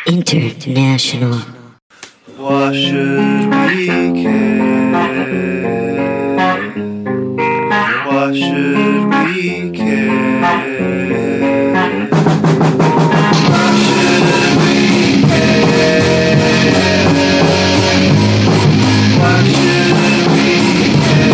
International. Why should we care? Why should we care? Why should we care? Why should we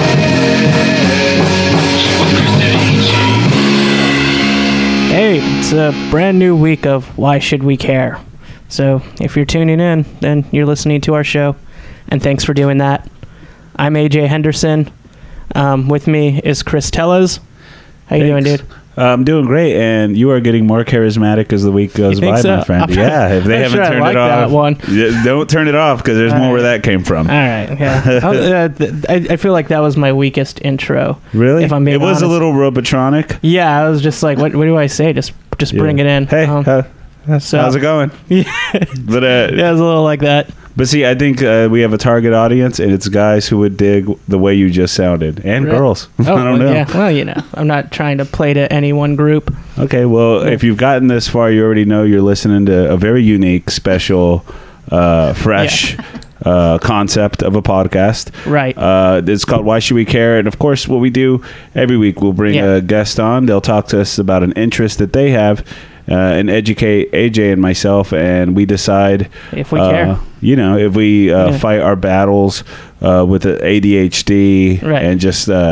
care? Hey, it's a brand new week of Why Should We Care? So if you're tuning in, then you're listening to our show, and thanks for doing that. I'm AJ Henderson. With me is Chris Tellez. How you doing, dude? I'm doing great, and you are getting more charismatic as the week goes by, so? my friend. Yeah, if they haven't turned it off, that one. Don't turn it off because there's more where that came from. All right, yeah. I feel like that was my weakest intro. Really? If I'm being it was honest. a little robotronic. Yeah, I was just like, what do I say? Just bring it in. Hey, how's it going? Yeah, But yeah, it was a little like that. But see, I think we have a target audience, and it's guys who would dig the way you just sounded, and Really? girls. Oh, I don't know. Yeah. Well, I'm not trying to play to any one group. Okay, well, if you've gotten this far, you already know you're listening to a very unique, special, fresh concept of a podcast. Right. It's called Why Should We Care? And, of course, what we do every week, we'll bring a guest on. They'll talk to us about an interest that they have and educate AJ and myself, and we decide if we care. If we fight our battles with the ADHD and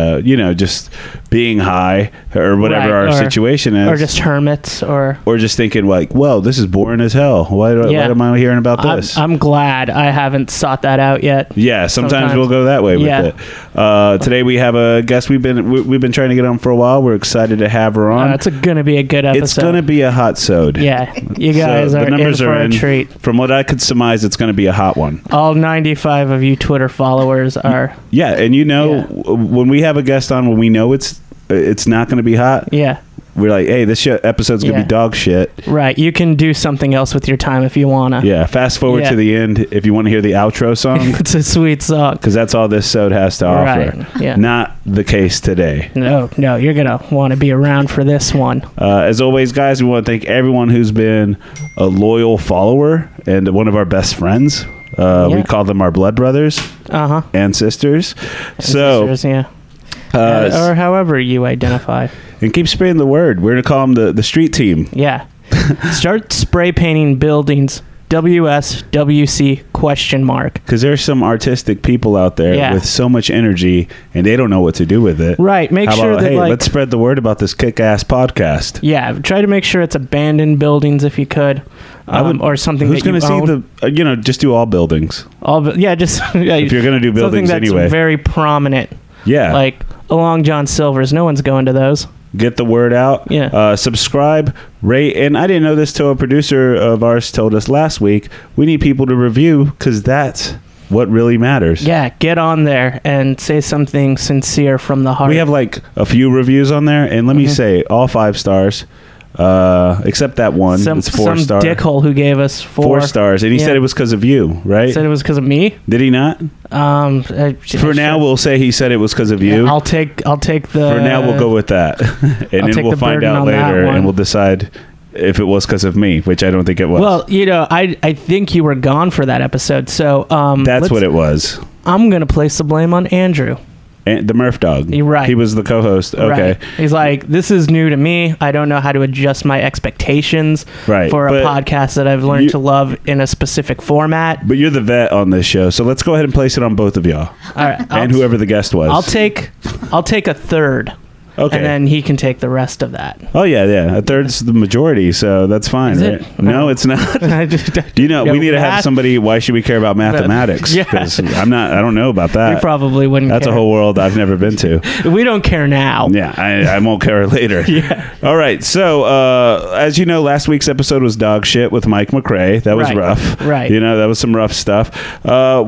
just being high or whatever our situation is, or just hermits, or just thinking like, well, this is boring as hell. Why am I hearing about this? I'm glad I haven't sought that out yet. Yeah, sometimes we'll go that way with it. Today we have a guest we've been trying to get on for a while. We're excited to have her on. It's going to be a good episode. It's going to be a hot sode. Yeah, you guys are in for a treat. From what I could surmise, it's going to be a hot one. All 95 of you Twitter followers are. Yeah, and when we have a guest on, when we know it's not going to be hot. Yeah. We're like, hey, this episode's going to be dog shit. Right. You can do something else with your time if you want to. Yeah. Fast forward to the end if you want to hear the outro song. It's a sweet song. Because that's all this sode has to offer. Right. Yeah. Not the case today. No. You're going to want to be around for this one. As always, guys, we want to thank everyone who's been a loyal follower and one of our best friends. We call them our blood brothers and sisters. Or however you identify. And keep spreading the word. We're going to call them the street team. Yeah. Start spray painting buildings. WSWC ? Because there's some artistic people out there with so much energy and they don't know what to do with it. Right. Make sure that let's spread the word about this kick-ass podcast. Yeah. Try to make sure it's abandoned buildings if you could. Or something who's that you own. See just do all buildings. If you're going to do buildings something that's anyway. Very prominent. Yeah. Like along John Silver's. No one's going to those. Get the word out. Yeah. Subscribe, rate, and I didn't know this till a producer of ours told us last week. We need people to review because that's what really matters. Yeah, get on there and say something sincere from the heart. We have like a few reviews on there, and let me say, all 5 stars. Except that one. It's 4 stars. Some dickhole who gave us 4 stars, and he said it was because of you, right? Said it was because of me. Did he not? For now, we'll say he said it was because of you. Yeah, I'll take the. For now, we'll go with that, and then we'll find out later, and we'll decide if it was because of me, which I don't think it was. Well, I think you were gone for that episode, so that's what it was. I'm gonna place the blame on Andrew. The Murph dog. You're right. He was the co-host. Okay. Right. He's like, this is new to me. I don't know how to adjust my expectations for a podcast that I've learned to love in a specific format. But you're the vet on this show, so let's go ahead and place it on both of y'all. All right. And whoever the guest was. I'll take a third. Okay. And then he can take the rest of that. Oh, yeah. A third's the majority, so that's fine, Is right? it? No, it's not. We need to have somebody, why should we care about mathematics? Because I don't know about that. We probably wouldn't That's care. a whole world I've never been to. We don't care now. Yeah, I won't care later. Yeah. All right, so as you know, last week's episode was dog shit with Mike McRae. That was rough. Right. That was some rough stuff.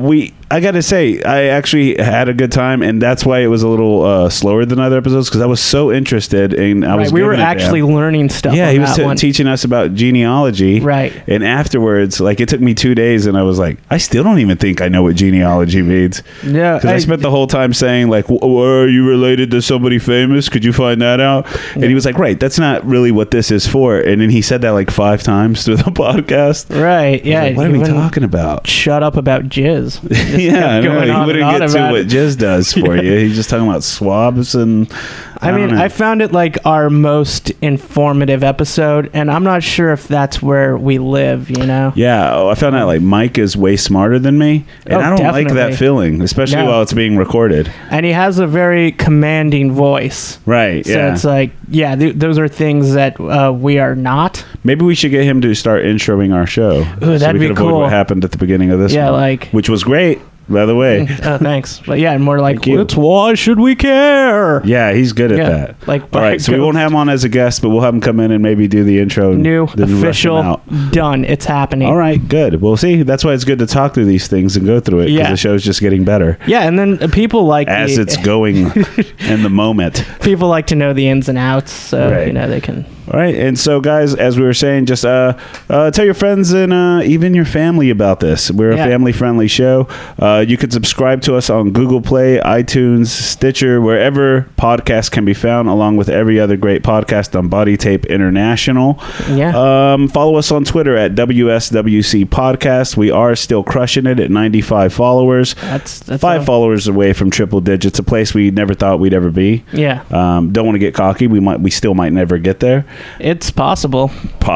I got to say, I actually had a good time, and that's why it was a little slower than other episodes, because I was so interested in. We were actually learning stuff. Yeah, on he was that one. teaching us about genealogy. Right. And afterwards, like, it took me 2 days, and I was like, I still don't even think I know what genealogy means. Yeah, Because I spent the whole time saying, like, are you related to somebody famous? Could you find that out? And he was like, right, that's not really what this is for. And then he said that like 5 times through the podcast. Right. Yeah. Like, what are we talking about? Shut up about jizz. Yeah, no, he wouldn't get to what jizz does for you. He's just talking about swabs and. I mean, I found it like our most informative episode, and I'm not sure if that's where we live, you know? Yeah, I found out like Mike is way smarter than me, and I don't like that feeling, especially while it's being recorded. And he has a very commanding voice. Right, so yeah. It's like, yeah, those are things that we are not. Maybe we should get him to start introing our show. Ooh, that'd so we be could avoid cool. what happened at the beginning of this Yeah, one, like... which was great. By the way. Thanks. But yeah, and more like, Thank you. it's why should we care? Yeah, he's good at that. Like, all right, so we won't have him on as a guest, but we'll have him come in and maybe do the intro. And New, then rush him official, out. done. It's happening. All right, good. Well, see, that's why it's good to talk through these things and go through it, because the show's just getting better. Yeah, and then people like... As it's going in the moment. People like to know the ins and outs, so, you know, they can... All right, and so guys, as we were saying, just tell your friends and even your family about this. We're a family-friendly show. You can subscribe to us on Google Play, iTunes, Stitcher, wherever podcasts can be found, along with every other great podcast on Body Tape International. Yeah. Follow us on Twitter at WSWC Podcast. We are still crushing it at 95 followers. That's 5 followers away from triple digits, a place we never thought we'd ever be. Yeah. Don't want to get cocky. We still might never get there. It's possible.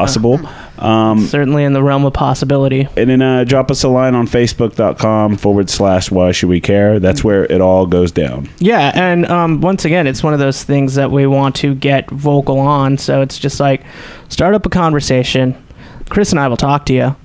Certainly in the realm of possibility. And then drop us a line on Facebook.com/Why Should We Care. That's where it all goes down. Yeah, and once again, it's one of those things that we want to get vocal on. So it's just like, start up a conversation. Chris and I will talk to you.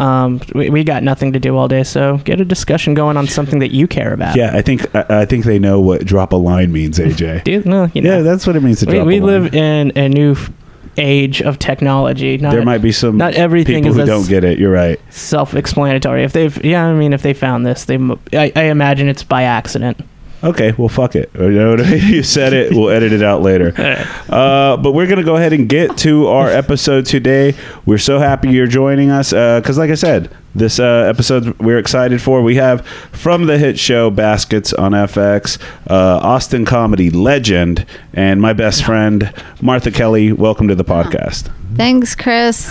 We got nothing to do all day, so get a discussion going on something that you care about. Yeah, I think they know what drop a line means, AJ. Yeah, that's what it means to drop a line. We live in a new age of technology. There might be some not everything people is who don't get it. You're right. Self-explanatory. If they found this, I imagine it's by accident. Okay, well, fuck it. You know what I mean? You said it. We'll edit it out later. But we're going to go ahead and get to our episode today. We're so happy you're joining us because, like I said, this episode we're excited for. We have from the hit show Baskets on FX, Austin comedy legend, and my best friend, Martha Kelly. Welcome to the podcast. Thanks, Chris.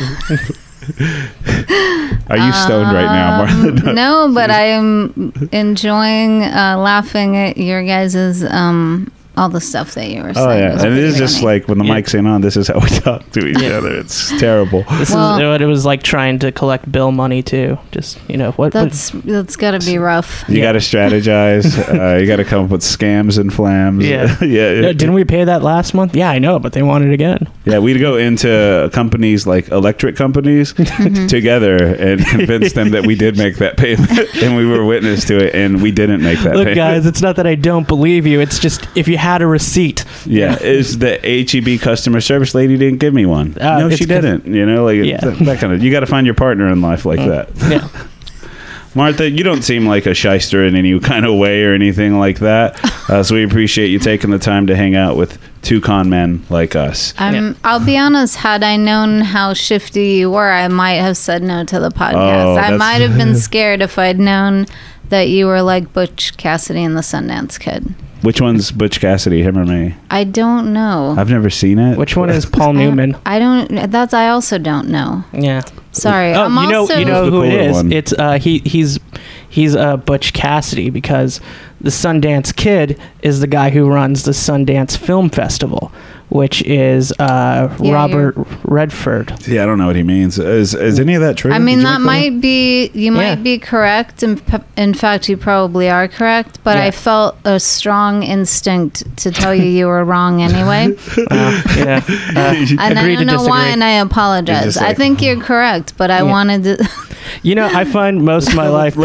Are you stoned right now, Martha? No, but I am enjoying laughing at your guys's all the stuff that you were saying. Oh yeah, and it is funny. just like when the mic's ain't on. This is how we talk to each other. It's terrible. This is what it was like trying to collect bill money too. Just what. That's got to be rough. You got to strategize. You got to come up with scams and flams. Yeah, yeah. No, didn't we pay that last month? Yeah, I know, but they want it again. Yeah, we'd go into companies like electric companies together and convince them that we did make that payment and we were witness to it, and we didn't make that payment. Look, guys, it's not that I don't believe you. It's just if you had a receipt. Yeah, is the HEB customer service lady didn't give me one. No, she didn't. That kind of. You got to find your partner in life like that. Yeah. Martha, you don't seem like a shyster in any kind of way or anything like that. So we appreciate you taking the time to hang out with two con men like us. I'll be honest, had I known how shifty you were, I might have said no to the podcast. I might have been scared if I'd known that you were like Butch Cassidy and the Sundance Kid. Which one's Butch Cassidy, him or me? I don't know. I've never seen it. Which one is Paul Newman? I also don't know. Yeah. Sorry. Oh, you know who it is? One. It's he's Butch Cassidy, because the Sundance Kid is the guy who runs the Sundance Film Festival, which is Robert Redford. Yeah, I don't know what he means. Is any of that true? I mean, that might be. You might be correct. In fact, you probably are correct. But I felt a strong instinct to tell you were wrong anyway. And I don't know why, and I apologize. I think you're correct, but I wanted to. I find most of my life let's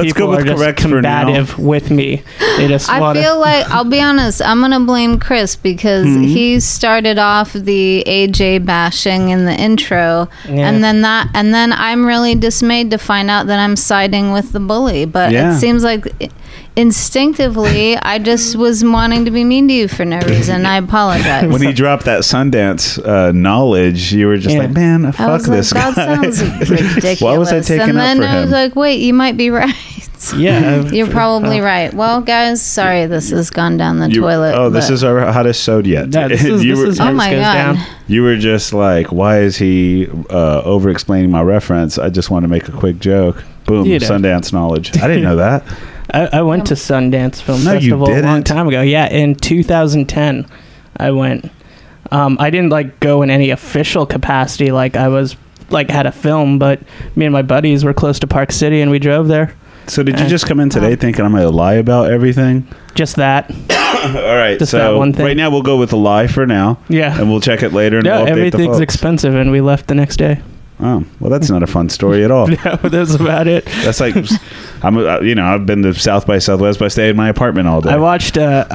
people with are just correct for now. combative with me. They just I want feel like, I'll be honest, I'm going to blame Chris because he started off the AJ bashing in the intro. Yeah. And then I'm really dismayed to find out that I'm siding with the bully. But Yeah. it seems like instinctively, I just was wanting to be mean to you for no reason. I apologize. When he dropped that Sundance knowledge, you were just Yeah. like, man, I fuck was this like, guy. that sounds ridiculous. Why was I taking and up then for I was him? like, wait, you might be right. Yeah. You're probably right. Well, guys, sorry this has gone down the toilet. Oh, this but- is our hottest sode yet. Yeah, this is You were- where Oh this my goes God. down. You were just like, why is he over explaining my reference? I just want to make a quick joke. Boom, You know. Sundance knowledge. I didn't know that. I went to Sundance Film No, you Festival a long didn't. time ago. Yeah, in 2010, I went. I didn't like go in any official capacity, like I was like had a film, but me and my buddies were close to Park City, and we drove there. So did you just come in today thinking I'm going to lie about everything? Just that. All right, Just so that one thing. right now we'll go with the lie for now, Yeah. and we'll check it later. And No, we'll update the everything's folks. expensive, and we left the next day. Oh, well, that's not a fun story at all. Yeah, but that's about it. That's like, I've been to South by Southwest, but I stayed in my apartment all day. I watched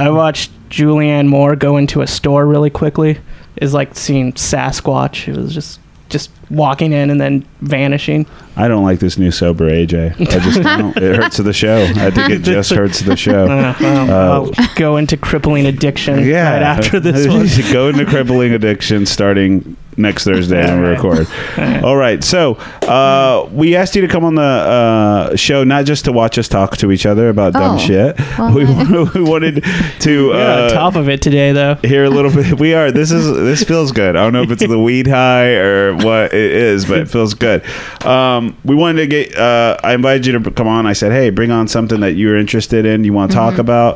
Julianne Moore go into a store really quickly. Is like seeing Sasquatch. It was just walking in and then vanishing. I don't like this new sober AJ. I just don't. It hurts the show. I think it just hurts the show. I'll go into crippling addiction right after this one. Go into crippling addiction starting next Thursday when we record. All right. So we asked you to come on the show not just to watch us talk to each other about dumb shit. Well, We wanted to We're on top of it today, though. hear a little bit. We are. This feels good. I don't know if it's the weed high or what it is, but it feels good. We wanted to get. I invited you to come on. I said, hey, bring on something that you're interested in. You want to talk about.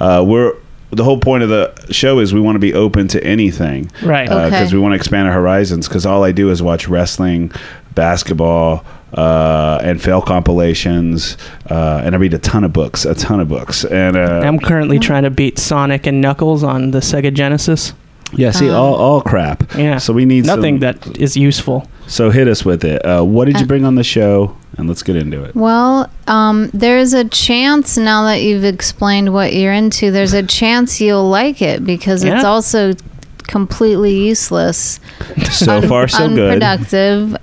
The whole point of the show is we want to be open to anything, Right. Okay. Because we want to expand our horizons. Because all I do is watch wrestling, basketball, and fail compilations, and I read a ton of books. And I'm currently trying to beat Sonic and Knuckles on the Sega Genesis. yeah, see, all crap. Yeah. So we need Nothing some, that is useful. So hit us with it. What did you bring on the show? And let's get into it. Well, there's a chance now that you've explained what you're into, there's a chance you'll like it because it's Yeah. also completely useless. So far, so good. Unproductive.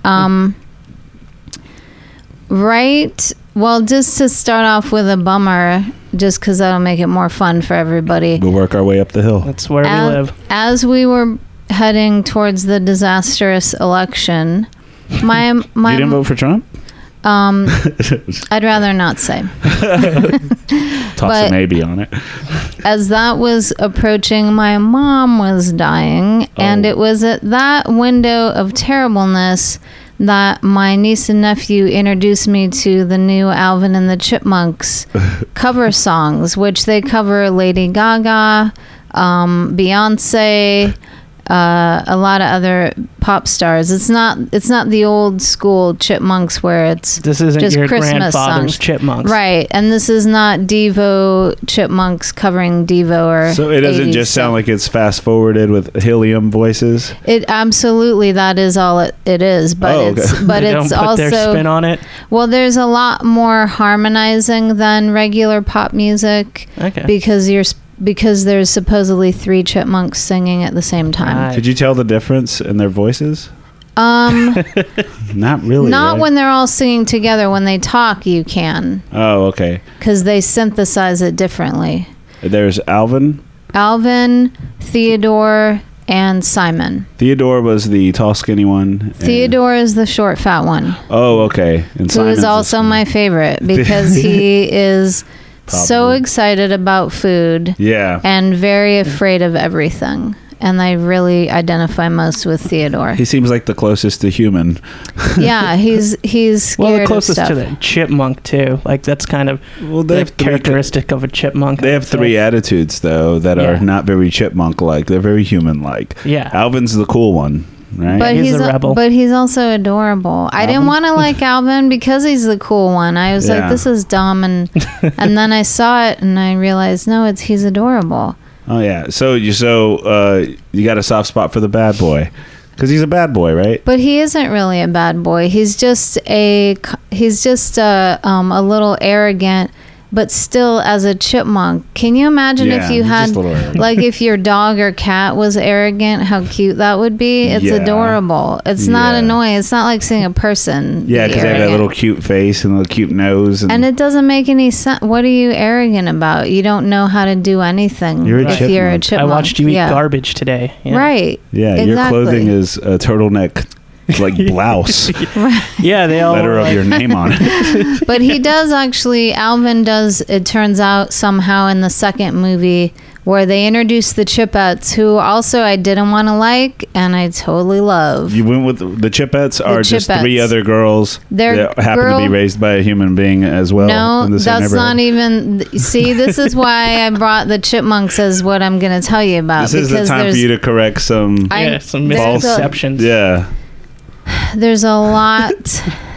Right. Well, just to start off with a bummer, just because that'll make it more fun for everybody. We'll work our way up the hill. That's where we live. As we were heading towards the disastrous election, my You didn't vote for Trump? I'd rather not say. Toss But- a maybe on it. As that was approaching, my mom was dying, and Oh. it was at that window of terribleness that my niece and nephew introduced me to the new Alvin and the Chipmunks cover songs, which they cover Lady Gaga, Beyonce, a lot of other pop stars. It's not the old school Chipmunks where it's This isn't just your Christmas grandfather's songs. Chipmunks. Right, and this is not Devo Chipmunks covering Devo or So it doesn't 80s just sound stuff. like it's fast forwarded with helium voices. It absolutely that is all it is, but Oh, okay. but They don't it's put also their spin on it. well, there's a lot more harmonizing than regular pop music Okay. because there's supposedly 3 chipmunks singing at the same time. Right. Could you tell the difference in their voices? Not really. Not right? when they're all singing together. When they talk, you can Oh, okay. because they synthesize it differently. There's Alvin. Alvin, Theodore, and Simon. Theodore was the tall, skinny one. and- Theodore is the short, fat one. Oh, okay. And Who Simon's is the also skinny- my favorite because he is so Probably. excited about food Yeah. and very afraid of everything. And I really identify most with Theodore. He seems like the closest to human. Yeah, he's scared Well, the of closest stuff. to the chipmunk too. Like that's kind of Well, the characteristic of a chipmunk. They I have would say. 3 attitudes though that Yeah. are not very chipmunk-like. They're very human-like. Yeah. Alvin's the cool one, right? But He's a rebel. But he's also adorable. I didn't Alvin? want to like Alvin because he's the cool one. I was Yeah. like, this is dumb, and then I saw it and I realized, no, he's adorable. Oh yeah. So you got a soft spot for the bad boy. Because he's a bad boy, right? But he isn't really a bad boy. He's just a little arrogant, but still as a chipmunk. Can you imagine Yeah, if you he's had, just a little arrogant. like, if your dog or cat was arrogant, how cute that would be? It's Yeah. adorable. It's not Yeah. annoying. It's not like seeing a person. Yeah, be because they have that arrogant. little cute face and little cute nose. And it doesn't make any sense. What are you arrogant about? You don't know how to do anything You're a if you're a chipmunk. chipmunk. I watched you eat Yeah. garbage today. Yeah. Right. yeah, your exactly. clothing is a turtleneck, like blouse, Yeah, they all letter were of like- your name on it. But he does actually, Alvin does, it turns out somehow in the second movie where they introduced the Chipettes, who also I didn't want to like, and I totally love. You went with the Chipettes are just Chipettes. 3 other girls They're that happen to girl- be raised by a human being as well. No, in the same that's not neighborhood. even. See, this is why I brought the chipmunks as what I'm going to tell you about. This is the because time for there's- you to correct some. Yeah, some there's a- misconceptions. Yeah. There's a lot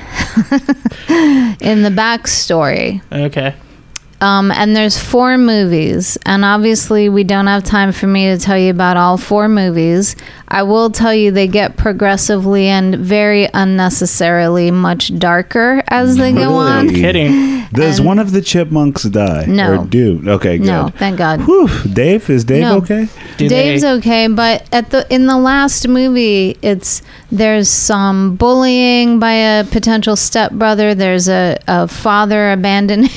in the backstory. Okay. And there's 4 movies, and obviously we don't have time for me to tell you about all 4 movies. I will tell you they get progressively and very unnecessarily much darker as they go Really? on. Kidding. Does And- one of the chipmunks die? No. Or do? Okay, good. No, thank God. Whew. Dave? Is Dave No. okay? Do Dave's they, okay, but in the last movie, there's some bullying by a potential stepbrother. There's a father abandoning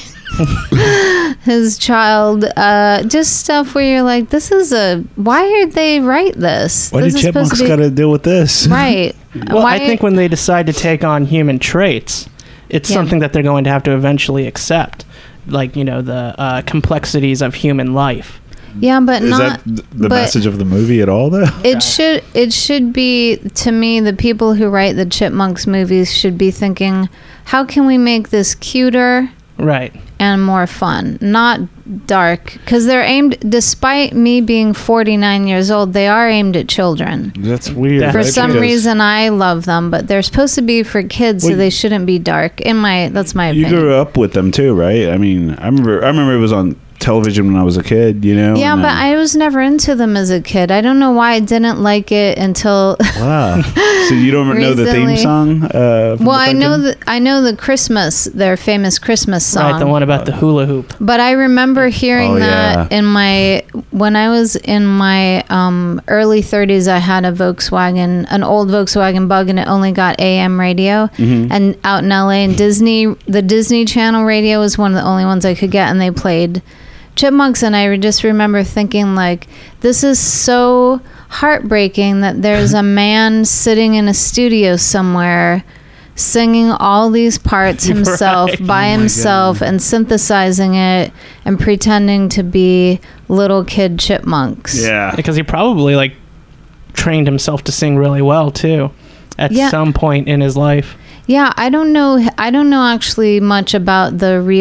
his child. Just stuff where you're like, why did they write this? Why This do is supposed chipmunks to be- got to deal with this? right? well, Why- I think when they decide to take on human traits, it's Yeah. something that they're going to have to eventually accept. Like, the complexities of human life. yeah, but Is not. that the but- message of the movie at all, though? It should be, to me, the people who write the Chipmunks movies should be thinking, how can we make this cuter Right. and more fun, not dark, because they're aimed, despite me being 49 years old, they are aimed at children. That's weird. For For right? some Because reason I love them, but they're supposed to be for kids, so Well, they shouldn't be dark. That's my you opinion. grew up with them too, right? I mean, I remember it was on television when I was a kid, Yeah, and but then- I was never into them as a kid. I don't know why I didn't like it until Wow. So you don't know the theme Recently- song? From well, the I know the Christmas, their famous Christmas song. Right, the one about the hula hoop. But I remember hearing Oh, that yeah. when I was in my early 30s. I had an old Volkswagen Bug, and it only got AM radio. Mm-hmm. And out in LA, and the Disney Channel radio was one of the only ones I could get, and they played Chipmunks. And I just remember thinking, like, this is so heartbreaking that there's a man sitting in a studio somewhere singing all these parts himself Right. by himself and synthesizing it and pretending to be little kid chipmunks. Yeah. Because he probably, trained himself to sing really well, too, at Yeah. some point in his life. Yeah, I don't know actually much about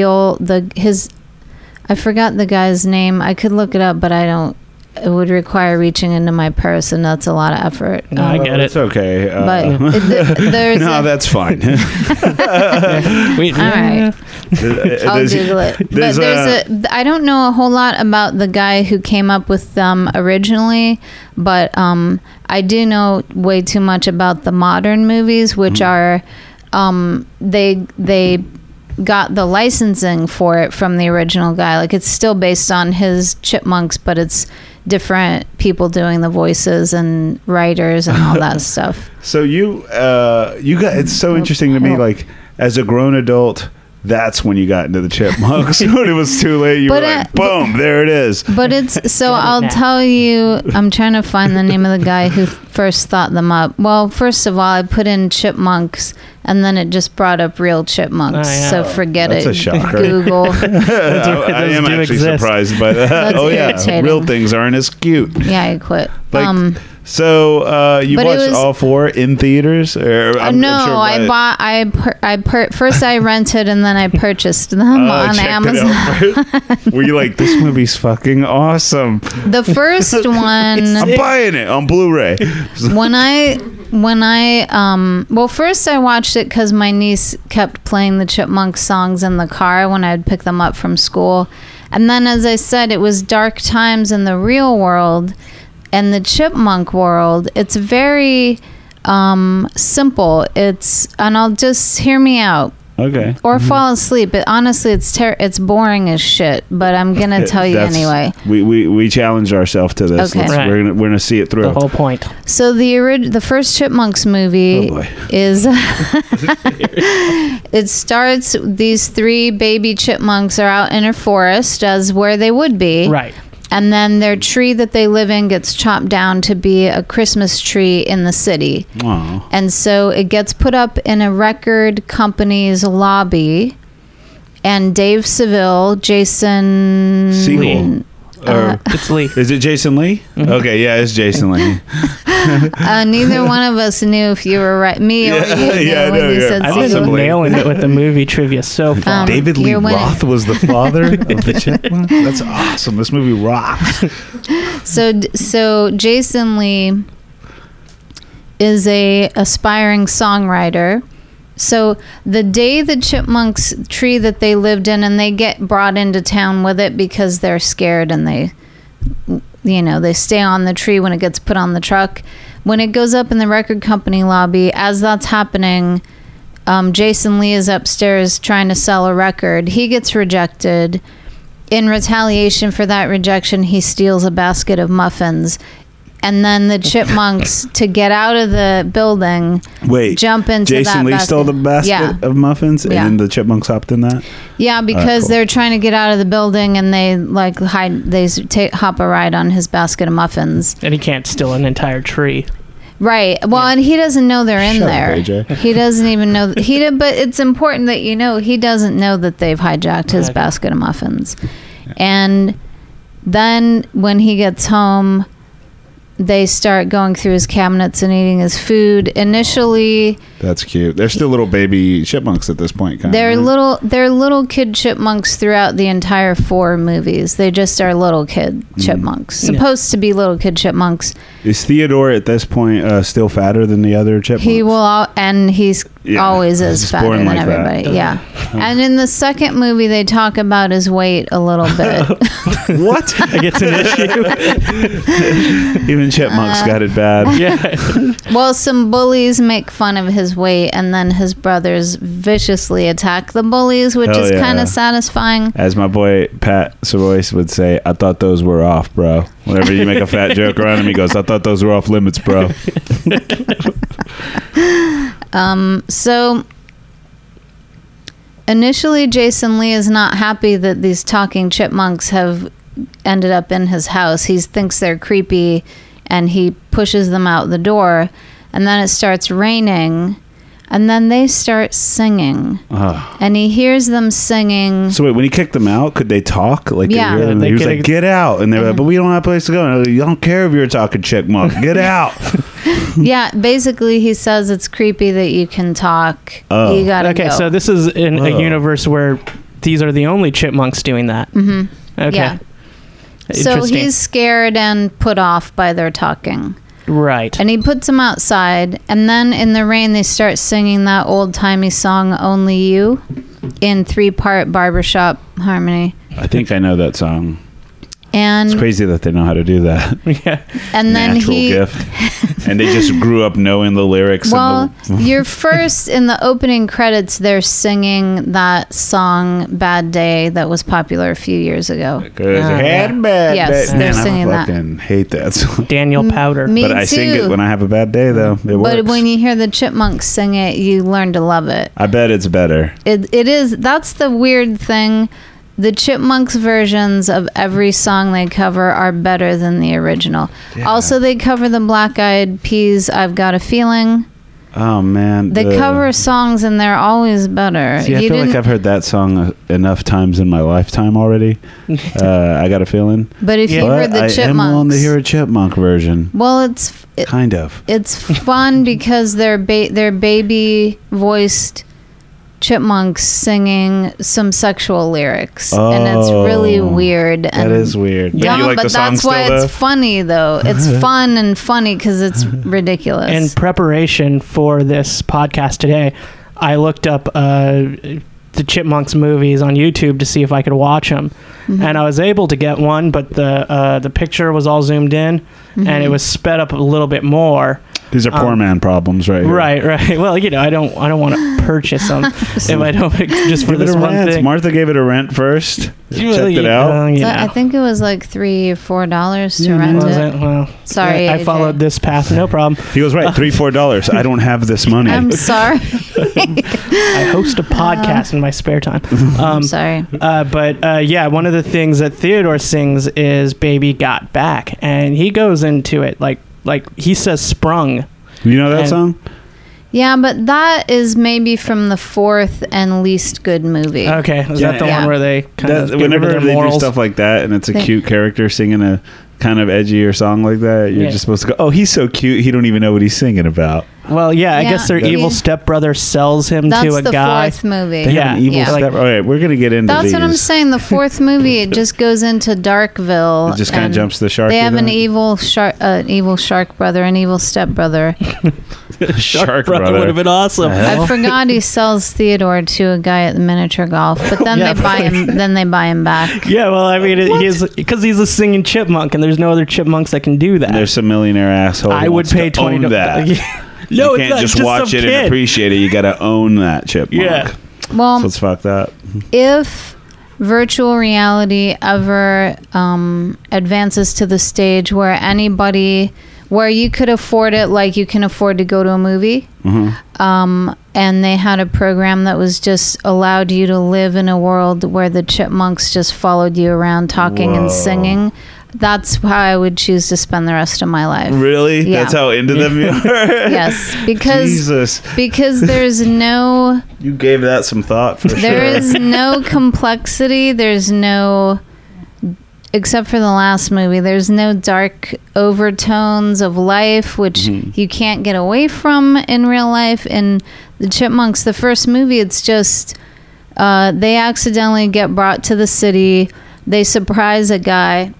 I forgot the guy's name. I could look it up, but it would require reaching into my purse, and that's a lot of effort. No, I get it. It's okay. But there's no, that's fine. We, all right. I'll Google it. But I don't know a whole lot about the guy who came up with them originally, but I do know way too much about the modern movies, which are they got the licensing for it from the original guy. Like, it's still based on his Chipmunks, but it's different people doing the voices and writers and all that stuff. So you got, it's so interesting to me, like, as a grown adult, that's when you got into the Chipmunks. When it was too late, you But, were like, boom, there it is. But it's so I'll now. tell you, I'm trying to find the name of the guy who first thought them up. Well, first of all, I put in chipmunks, and then it just brought up real chipmunks. Oh, yeah. So forget That's it. a shocker. Google. I am do actually exist. surprised by that. That's Oh, yeah. irritating. Real things aren't as cute. Yeah, I quit. Like, so you but it watched was- all 4 in theaters? Or, First I rented, and then I purchased them on checked it Amazon. out first. Were you like, this movie's fucking awesome? The first one, I'm buying it on Blu-ray. first I watched it because my niece kept playing the Chipmunks songs in the car when I'd pick them up from school. And then, as I said, it was dark times in the real world. And the chipmunk world, it's very simple. And I'll just hear me out. Okay. Or fall asleep. But honestly, it's boring as shit. But I'm gonna tell you anyway. We challenged ourselves to this. Okay. Right. We're gonna see it through. The whole point. So the first Chipmunks movie Oh, boy. is it starts. These 3 baby chipmunks are out in a forest, as where they would be. Right. And then their tree that they live in gets chopped down to be a Christmas tree in the city. Wow. And so it gets put up in a record company's lobby. And Dave Seville, Jason Segel. Or It's Lee. is it Jason Lee? Okay, yeah, it's Jason Lee. neither one of us knew if you were right, me or you. Yeah, I when know, you yeah. said I was Segel. nailing it with the movie trivia so far. David Lee you're winning. Roth was the father of the chipmunk. That's awesome. This movie rocks. So Jason Lee is a aspiring songwriter. So the day the chipmunks tree that they lived in, and they get brought into town with it because they're scared, and they stay on the tree when it gets put on the truck. When it goes up in the record company lobby, as that's happening, Jason Lee is upstairs trying to sell a record. He gets rejected. In retaliation for that rejection, he steals a basket of muffins. And then the chipmunks, to get out of the building, Wait, jump into Jason that Lee basket. stole the basket Yeah. of muffins, Yeah. and then the chipmunks hopped in that. Yeah, because cool. they're trying to get out of the building, and they hide. They hop a ride on his basket of muffins. And he can't steal an entire tree. Right. Well, and he doesn't know they're in Shut up, there. AJ. He doesn't even know but it's important that you know he doesn't know that they've hijacked his Okay. basket of muffins. And then when he gets home, they start going through his cabinets and eating his food. Initially, That's cute. They're still little baby chipmunks at this point, kind they're of. little kid chipmunks throughout the entire 4 movies. They just are little kid chipmunks. Yeah. Supposed to be little kid chipmunks. Is Theodore at this point still fatter than the other chipmunks? He will, and he's Yeah. always is He's fatter born than like that. everybody. Yeah. And in the second movie, they talk about his weight a little bit. What? It gets an issue. Even chipmunks got it bad. Yeah. Well, some bullies make fun of his weight, and then his brothers viciously attack the bullies, which Hell is yeah. kind of satisfying. As my boy Pat Savoyce would say, I thought those were off, bro. Whenever you make a fat joke around him, he goes, I thought those were off limits, bro. So initially, Jason Lee is not happy that these talking chipmunks have ended up in his house. He thinks they're creepy, and he pushes them out the door. And then it starts raining, and then they start singing. And he hears them singing. So wait, when he kicked them out, could they talk? Like, Yeah. could you hear them? They He was could- like, get out. And they were like, but we don't have a place to go. And I was like, you don't care if you're a talking chipmunk. Get out. Yeah, basically, he says it's creepy that you can talk. Oh. You gotta Okay, go. so this is in a Whoa. universe where these are the only chipmunks doing that. Mm-hmm. Okay. Yeah. So Interesting. he's scared and put off by their talking. Right. And he puts them outside, and then in the rain, they start singing that old-timey song, Only You, in 3-part barbershop harmony. I think I know that song. And It's crazy that they know how to do that. Yeah. and then Natural he gift. And they just grew up knowing the lyrics. well, and you're first in the opening credits. They're singing that song "Bad Day" that was popular a few years ago. had bad Yes, day. they're Man, singing I that. fucking hate that song. Daniel Powder. Me But I sing it too. when I have a bad day, though. It works. But when you hear the chipmunks sing it, you learn to love it. I bet it's better. It is. That's the weird thing. The Chipmunks versions of every song they cover are better than the original. Yeah. Also, they cover the Black Eyed Peas "I've Got a Feeling." Oh, man. They cover songs, and they're always better. See, I feel like I've heard that song enough times in my lifetime already. I got a feeling. But if you Yeah. heard the I am willing Chipmunks, to hear a chipmunk version. well, Kind of. it's fun because they're baby voiced chipmunks singing some sexual lyrics, and it's really Oh, weird. That and is weird. But dumb, you like but the song that's still, why though? it's funny, though. It's fun and funny because it's ridiculous. In preparation for this podcast today, I looked up the Chipmunks movies on YouTube to see if I could watch them, and I was able to get one, but the picture was all zoomed in, and it was sped up a little bit more. These are poor man problems, right here. Right. Well, I don't want to purchase them if I don't just for Give it this a one rent. thing. Martha gave it a rent first. Checked it out. So I think it was like $3 or $4 to rent Was it. it? Well, Sorry, I AJ. followed this path, no problem. He was right. $3-4. I don't have this money. I'm sorry. I host a podcast in my spare time. I'm sorry. But one of the things that Theodore sings is "Baby Got Back," and he goes into it like he says "sprung." You know that And- song? Yeah, but that is maybe from the fourth and least good movie. Okay, is Yeah. that the Yeah. one where they kind of Whenever their they morals? do stuff like that, and it's a They- cute character singing a kind of edgier song like that, you're Yeah. just supposed to go, "Oh, he's so cute. He don't even know what he's singing about." Well, yeah, I Yeah, guess their he- evil stepbrother sells him That's to a the guy. fourth movie. They Yeah, have an evil yeah. step. All right, we're gonna get into That's these. what I'm saying. The fourth movie, it just goes into Darkville. It just kind of and jumps the shark. They have in an it. evil shark brother, an evil step brother. shark brother brother. would have been awesome. I forgot he sells Theodore to a guy at the miniature golf, but then Yeah. they buy him. Then they buy him back. Yeah, well, I mean, because he's a singing chipmunk, and there's no other chipmunks that can do that. There's some millionaire asshole. I who would wants pay to own $20. that. No, you it's can't not, just some watch it kid. and appreciate it. You got to own that chipmunk. Yeah. Well, So let's fuck that. if virtual reality ever advances to the stage where you could afford it like you can afford to go to a movie, and they had a program that was just allowed you to live in a world where the chipmunks just followed you around talking Whoa. and singing, that's how I would choose to spend the rest of my life. Really? Yeah. That's how into them you are? Yes, because Jesus. there's no You gave that some thought for there sure. is no complexity. There's no, except for the last movie, there's no dark overtones of life, which you can't get away from in real life. In the Chipmunks, the first movie, it's just they accidentally get brought to the city. They surprise a guy.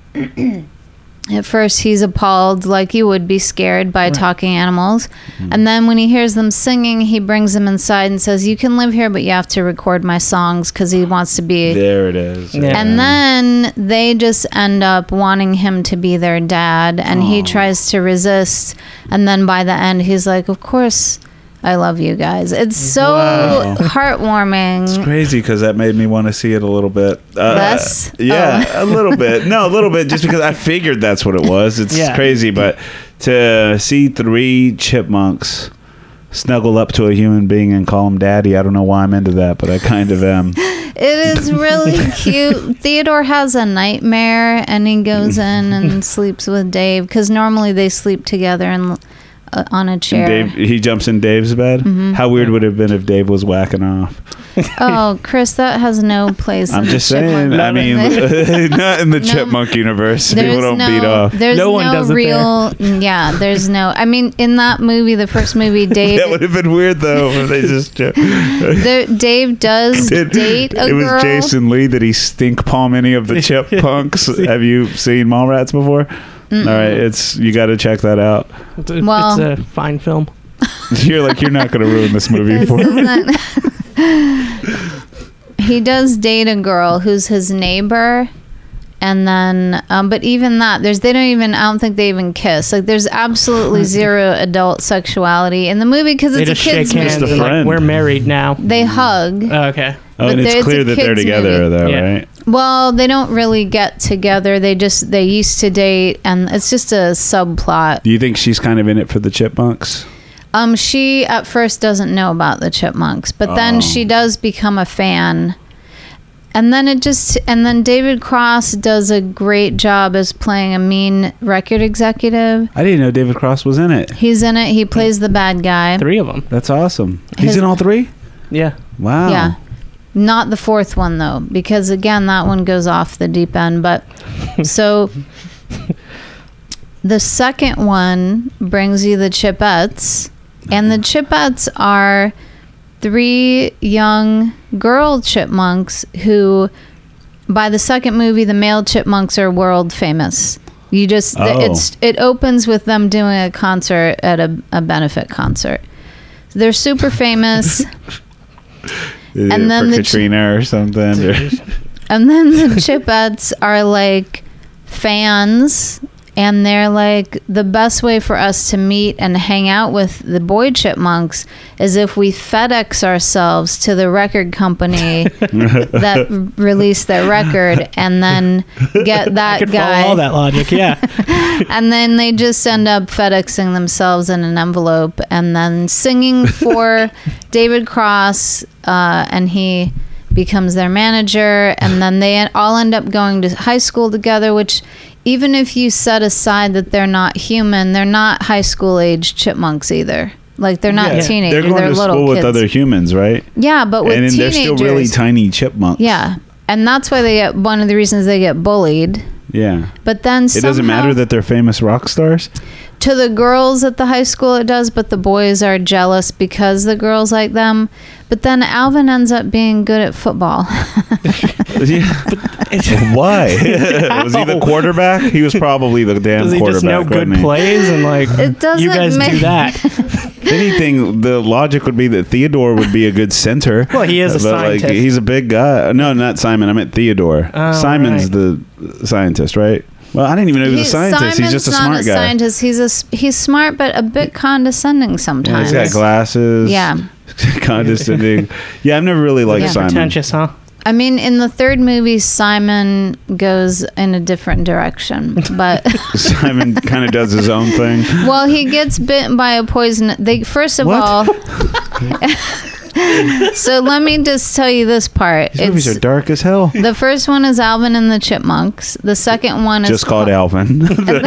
At first, he's appalled, like you would be scared by talking animals. And then when he hears them singing, he brings them inside and says, "You can live here, but you have to record my songs," because he wants to be. There it is. Yeah. And then they just end up wanting him to be their dad, and he tries to resist. And then by the end, he's like, "Of course, I love you guys." It's so Wow. heartwarming. It's crazy because that made me want to see it a little bit. Less? Yeah, a little bit. No, a little bit, just because I figured that's what it was. It's Yeah. crazy, but to see 3 chipmunks snuggle up to a human being and call him daddy, I don't know why I'm into that, but I kind of am. It is really cute. Theodore has a nightmare, and he goes in and sleeps with Dave, because normally they sleep together and on a chair. Dave, he jumps in Dave's bed. How weird would it have been if Dave was whacking off? Oh, Chris, that has no place. I'm in just the saying. chipmunk I mean, movie. not in the No. chipmunk universe. There's People don't beat off. There's No no, one does it real. Yeah, there's no. I mean, in that movie, the first movie, Dave. That would have been weird though if they just. Dave does date a it was girl. Jason Lee that he stink palm any of the chipmunks. Have you seen Mallrats before? All right, you got to check that out. Well- It's a fine film. You're not going to ruin this movie This for me. isn't- he does date a girl who's his neighbor, and then but even that, they don't think they even kiss. Like, there's absolutely zero adult sexuality in the movie, because They it's a just shake kids hands Just a movie. and like, friend. we're married now. They hug. Okay. Oh, But and it's it's clear a that they're kids' together, movie. though, Yeah. right? Well, they don't really get together. They used to date, and it's just a subplot. Do you think she's kind of in it for the chipmunks? She at first doesn't know about the Chipmunks, but Oh. then she does become a fan. And then David Cross does a great job as playing a mean record executive. I didn't know David Cross was in it. He's in it. He plays the bad guy. 3 of them. That's awesome. He's His- in all 3? Yeah. Wow. Yeah. Not the fourth one, though, because, again, that one goes off the deep end. But so the second one brings you the Chipettes. And the Chipettes are 3 young girl chipmunks who, by the second movie, the male chipmunks are world famous. It opens with them doing a concert at a benefit concert. They're super famous. And then for the Katrina or something. And then the Chipettes are like fans, and they're like, the best way for us to meet and hang out with the boy chipmunks is if we FedEx ourselves to the record company that released their record, and then get I that could guy. follow all that logic. Yeah. And then they just end up FedExing themselves in an envelope and then singing for David Cross, and he becomes their manager. And then they all end up going to high school together, which, even if you set aside that they're not human, they're not high school age chipmunks either. Like, they're not Yeah. teenagers. They're going to little school kids. with other humans, right? Yeah, but with And then teenagers. they're still really tiny chipmunks. Yeah. And that's why they get, one of the reasons they get bullied. Yeah. But then It doesn't matter that they're famous rock stars? to the girls at the high school it does, but the boys are jealous because the girls like them. But then Alvin ends up being good at football. Why? Was he the quarterback? He was probably the damn Does he quarterback. just know good wasn't he? plays and like It doesn't you guys make- do that? If anything, the logic would be that Theodore would be a good center. Well, he is a But, like, scientist. he's a big guy. No, not Simon. I meant Theodore. Oh, Simon's right. the scientist, right? Well, I didn't even know he was a scientist. He's just a Simon's smart not guy. Scientist. He's smart, but a bit condescending Yeah, sometimes. he's got glasses. Yeah. Condescending. Yeah, I've never really liked Yeah. Simon. Pretentious, huh? I mean, in the third movie, Simon goes in a different direction, but Simon kind of does his own thing. well, he gets bitten by a poison. They first of What? all. So let me just tell you this part. These movies are dark as hell. The first one is Alvin and the Chipmunks. The second one is Just called Alvin.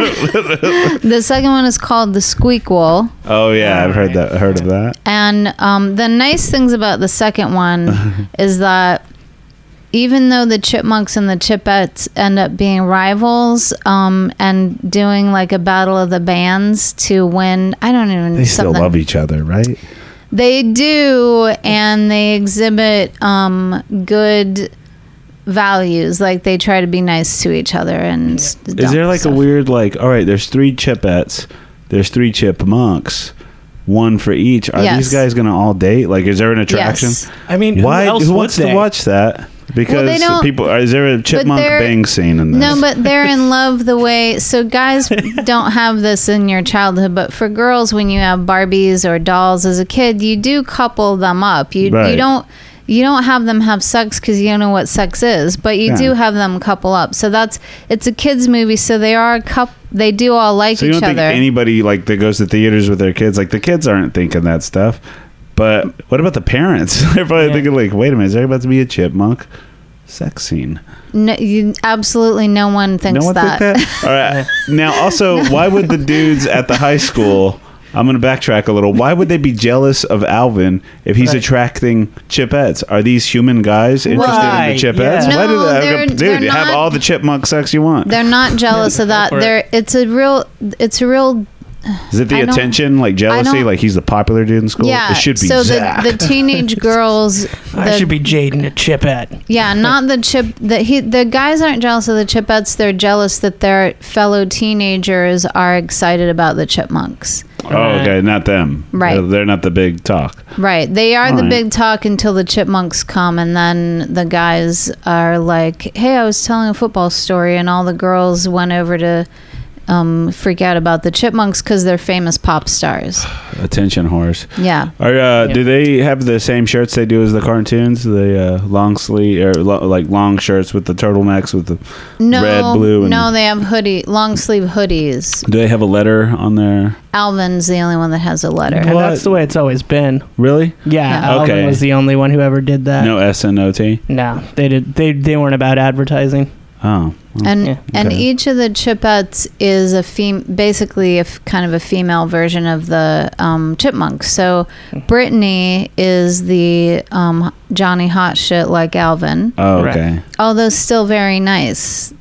The second one is called The Squeakquel. Oh yeah, I've heard that. Heard of that. And the nice things about the second one is that even though the Chipmunks and the Chipettes end up being rivals and doing like a battle of the bands to win, I don't even. They still love each other, right? They do, and they exhibit good values. Like they try to be nice to each other. And Is there like a weird like? All right, there's 3 Chipettes, there's 3 Chipmunks, one for each. Are Yes. these guys gonna all date? Like, is there an attraction? Yes. I mean, Why? Who else Who would wants they? to watch that? Because they don't- people. Is there a chipmunk they're- bang scene in this? No, but they're in love the way. So guys don't have this in your childhood, but for girls, when you have Barbies or dolls as a kid, you do couple them up. You Right. you don't have them have sex because you don't know what sex is, but you Yeah. do have them couple up. So it's a kids movie. So they are they do all like So you each don't think other. anybody like that goes to theaters with their kids? Like the kids aren't thinking that stuff. But what about the parents? They're probably Yeah. thinking like, wait a minute, is there about to be a chipmunk sex scene? No, absolutely no one thinks No one that. think that? All right. Now, also, why would the dudes at the high school? I'm going to backtrack a little. Why would they be jealous of Alvin if he's Right. attracting Chipettes? Are these human guys interested Right, in the Chipettes? yeah. Why do No, they? they're Dude, you have not- all the chipmunk sex you want. They're not jealous of that. for it. It's a real Is it the I don't- attention, like jealousy, don't- like he's the popular dude in school? yeah. It should be so Zach. the teenage girls. I should be Jaden a Chipette. Yeah, not the the guys aren't jealous of the Chipettes. They're jealous that their fellow teenagers are excited about the Chipmunks. Oh, okay, not them. Right. They're not the big talk. Right. They are the Alright. big talk until the Chipmunks come, and then the guys are like, "Hey, I was telling a football story, and all the girls went over to freak out about the Chipmunks because they're famous pop stars." Attention whores. Yeah. Do they have the same shirts they do as the cartoons? The long sleeve or like long shirts with the turtlenecks with the No, red, blue, and no, they have long sleeve hoodies. do they have a letter on there? Alvin's the only one that has a letter. And What? that's the way it's always been. Really? Yeah, Yeah. Alvin Okay. was the only one who ever did that. No S and O T. No, they did. They weren't about advertising. Oh, well, And Yeah. and Okay. each of the Chipettes is basically a kind of a female version of the Chipmunks. So Brittany is the Johnny Hotshit like Alvin, oh, Right. okay. although still very nice.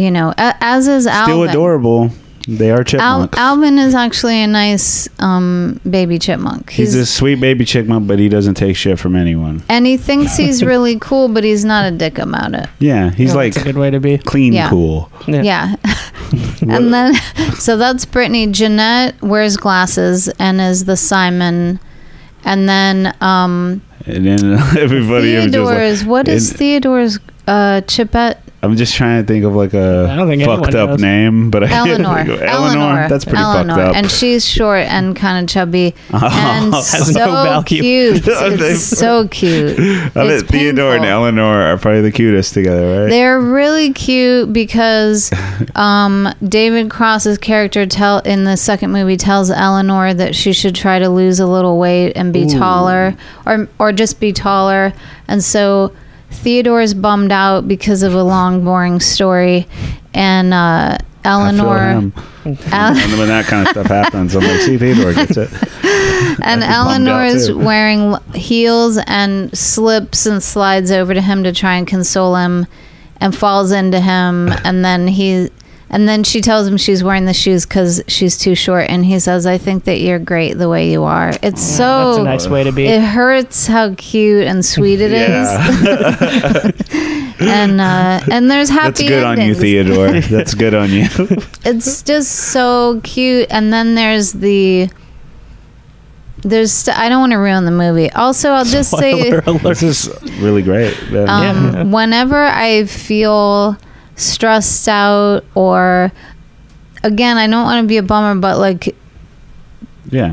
As is Alvin. Still adorable. They are chipmunks. Alvin is actually a nice baby chipmunk. He's a sweet baby chipmunk, but he doesn't take shit from anyone. And he thinks he's really cool, but he's not a dick about it. Yeah, he's Yeah, like that's a good way to be. clean Yeah. cool. Yeah. And then, so that's Brittany. Jeanette wears glasses and is the Simon. And then And then everybody was just Theodore's. What is Theodore's Chipette? I'm just trying to think of like I don't think fucked anyone up knows. name, but Eleanor. Eleanor. That's pretty Eleanor. fucked up. And she's short and kind of chubby and Has so no value. cute. It's so cute. I bet It's Theodore and painful. Eleanor are probably the cutest together, right? They're really cute because David Cross's character in the second movie tells Eleanor that she should try to lose a little weight and be taller, or just be taller. And so Theodore's bummed out because of a long, boring story, and Eleanor. And when that kind of stuff happens, I'm like, see, Theodore gets it. And I'd be bummed Eleanor out, is too. wearing heels and slips and slides over to him to try and console him, and falls into him. And then she tells him she's wearing the shoes because she's too short. And he says, "I think that you're great the way you are." It's so That's a nice way to be. It hurts how cute and sweet it is. Yeah. And there's happy That's good on you, endings. Theodore. That's good on you. It's just so cute. And then there's I don't want to ruin the movie. Also, I'll just say, Spoiler alert. This is really great. Yeah. whenever I feel stressed out, or again, I don't want to be a bummer, but Yeah.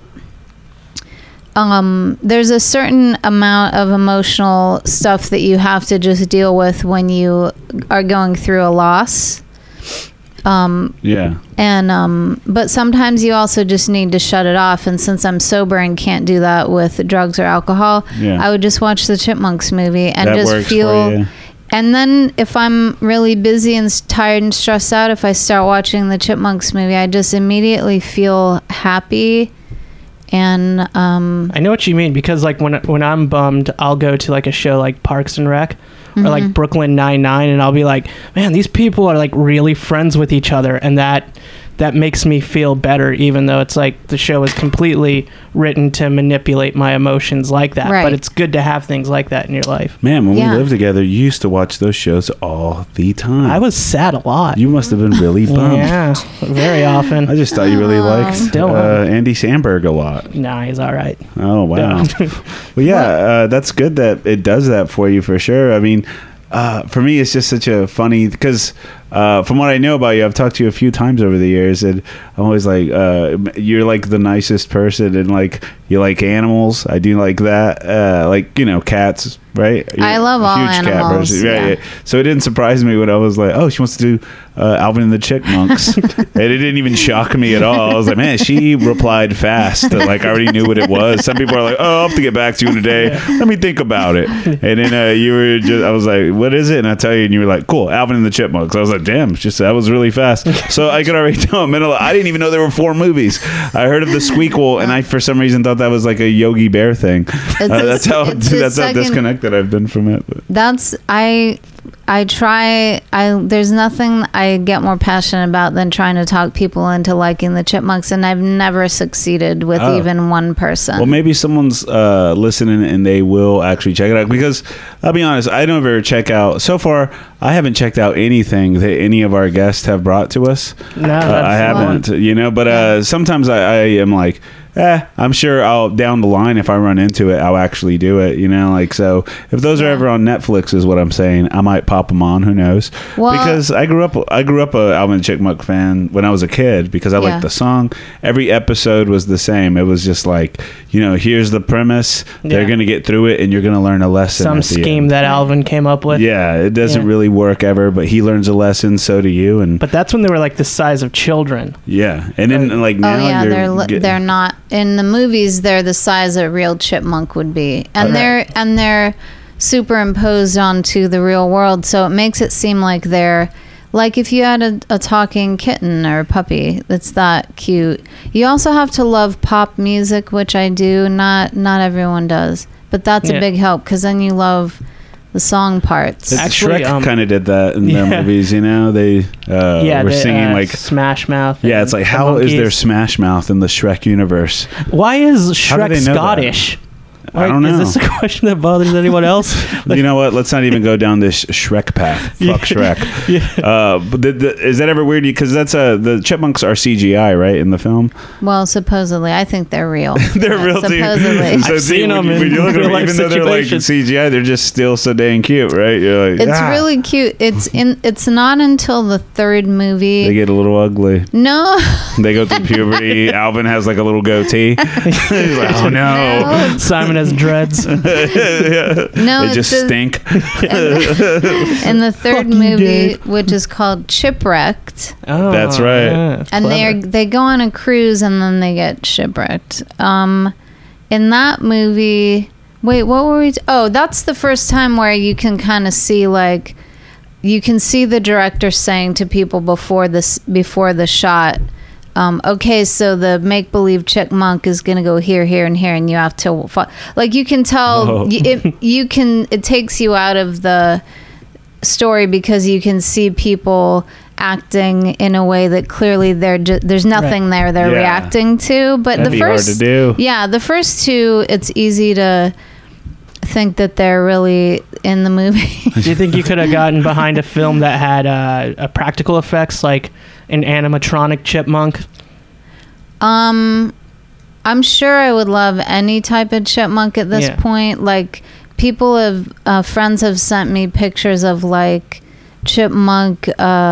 there's a certain amount of emotional stuff that you have to just deal with when you are going through a loss. Yeah. And but sometimes you also just need to shut it off, and since I'm sober and can't do that with drugs or alcohol, Yeah. I would just watch the Chipmunks movie and That just works feel for you. And then if I'm really busy and tired and stressed out, if I start watching the Chipmunks movie, I just immediately feel happy. And I know what you mean, because like when I'm bummed, I'll go to like a show like Parks and Rec or like Brooklyn Nine-Nine, and I'll be like, man, these people are like really friends with each other, and that makes me feel better, even though it's like the show is completely written to manipulate my emotions like that. Right. But it's good to have things like that in your life. Man, when Yeah. we lived together, you used to watch those shows all the time. I was sad a lot. You must have been really bummed. Yeah, very often. I just thought you really liked Still Andy Samberg a lot. Nah, he's all right. Oh, wow. Well, yeah, that's good that it does that for you for sure. I mean, for me, it's just such a funny, because from what I know about you, I've talked to you a few times over the years, and I'm always like, you're like the nicest person, and like you like animals. I do like that. Like, you know, cats, right? You're I love a all huge cat animals, person. yeah. Right. So it didn't surprise me when I was like, oh, she wants to do Alvin and the Chipmunks. And it didn't even shock me at all. I was like, man, she replied fast. Like, I already knew what it was. Some people are like, oh, I'll have to get back to you in a day. Let me think about it. And then you were just, I was like, what is it? And I tell you, and you were like, cool, Alvin and the Chipmunks. I was like, damn, just that was really fast. So I could already tell him. I didn't even know there were 4 movies. I heard of the Squeakquel, and I, for some reason, thought that was like a Yogi Bear thing. That's how disconnected I've been from it. But. There's nothing I get more passionate about than trying to talk people into liking the Chipmunks, and I've never succeeded with even one person. Well, maybe someone's listening and they will actually check it out, because I'll be honest, I don't ever check out. So far, I haven't checked out anything that any of our guests have brought to us. No, that's I haven't, you know, but sometimes I am like, I'm sure I'll down the line, if I run into it, I'll actually do it, you know, like, so if those are ever on Netflix is what I'm saying, I might pop them on, who knows. Well- because I grew up a Alvin and Chipmunk fan when I was a kid, because I Yeah. liked the song. Every episode was the same. It was just like, you know, here's the premise, they're Yeah. going to get through it, and you're going to learn a lesson Some at the scheme end. that Alvin came up with. Yeah, it doesn't Yeah. really work ever, but he learns a lesson, so do you. And But that's when they were like the size of children. yeah, and then like now Oh yeah, you're they're not in the movies. They're the size a real chipmunk would be, and they're superimposed onto the real world. So it makes it seem like they're like if you had a talking kitten or a puppy. That's that cute. You also have to love pop music, which I do. Not everyone does, but that's a Yeah. big help, because then you love the song parts. Actually, Shrek kind of did that in their movies, you know. They were singing like Smash Mouth. yeah, and it's like the how is there Monkees. Smash Mouth in the Shrek universe? Why is How do Shrek they know that? Scottish? I don't know. Is this a question that bothers anyone else? You know what? Let's not even go down this Shrek path. Fuck Shrek. But is that ever weird? Because that's the chipmunks are CGI, right, in the film? Well, supposedly, I think they're real. They're real too. Supposedly. So I've seen them when in you look at them, real-life even though they're like situations. CGI, they're just still so dang cute, right? You're like, It's really cute. It's not until the third movie. They get a little ugly. No. They go through puberty. Alvin has like a little goatee. He's like, oh no. Simon has dreads. No, They just stink. in the third Fuck you, movie, Dave. which is called Shipwrecked, Oh, That's right. yeah, and clever. they go on a cruise and then they get shipwrecked. In that movie, wait, what were we? That's the first time where you can kind of see like you can see the director saying to people before the shot. Okay, so the make-believe chipmunk is gonna go here, here, and here, and you have to like you can tell Oh. it takes you out of the story because you can see people acting in a way that clearly there's nothing there they're Yeah. reacting to. But That'd the be first, hard to do. yeah, the first two, it's easy to think that they're really in the movie. Do you think you could have gotten behind a film that had a practical effects, like an animatronic chipmunk? I'm sure I would love any type of chipmunk at this Yeah. point. Like people friends have sent me pictures of like chipmunk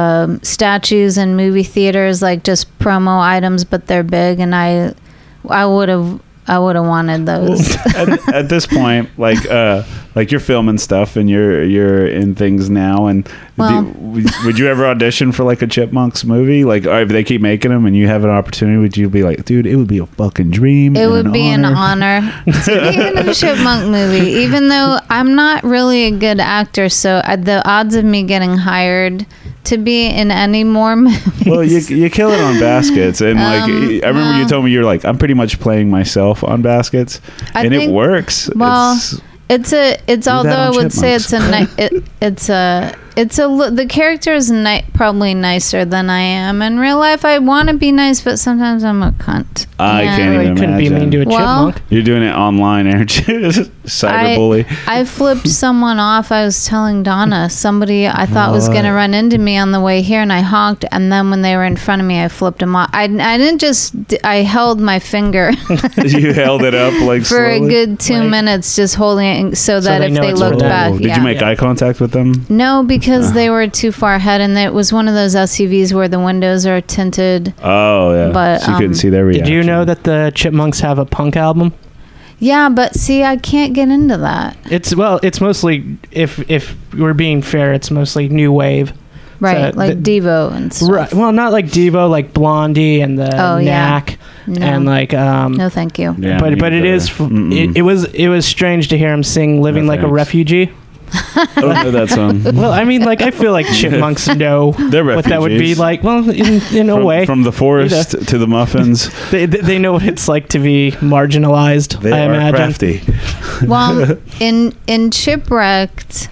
statues in movie theaters, like just promo items, but they're big, and I would have wanted those. At this point, like you're filming stuff and you're in things now, and Well- would you ever audition for like a Chipmunks movie? Like if they keep making them and you have an opportunity, would you be like, dude, it would be a fucking dream. It and would be an honor to be in a chipmunk movie, even though I'm not really a good actor. So the odds of me getting hired to be in any more movies. Well, you kill it on Baskets, and like I remember you told me you're like, I'm pretty much playing myself on Baskets, I and it think- works. Well, It's- it's that although I on would say Chipmunks. the character is probably nicer than I am in real life. I want to be nice, but sometimes I'm a cunt. I Yeah. can't You even couldn't be mean to a Well- chipmunk. You're doing it online, aren't you? Cyberbully. I flipped someone off. I was telling Donna, somebody I thought was going to run into me on the way here, and I honked, and then when they were in front of me, I flipped them off. I didn't just, I held my finger You held it up like for a slowly? good 2 Like- minutes, just holding it so that they if know they it's for looked them. back. Did you make eye contact with them? No, because they were too far ahead, and it was one of those SUVs where the windows are tinted. Oh yeah, But, so you couldn't see their reaction. Did you know that the Chipmunks have a punk album? Yeah, but see, I can't get into that. It's mostly, if we're being fair, it's mostly new wave. Right, So like Devo and stuff. Right. Well, not like Devo, like Blondie and the Oh, yeah. Knack, No. and like No, thank you. Yeah, but me it either. is it was strange to hear him sing "Living No Like a thanks. Refugee." I don't know that song. Well, I mean, like I feel like chipmunks know They're what that would be refugees. like. Well, in a way, From the forest to the muffins, they know what it's like to be marginalized. they I are imagine. crafty. Well, in Shipwrecked,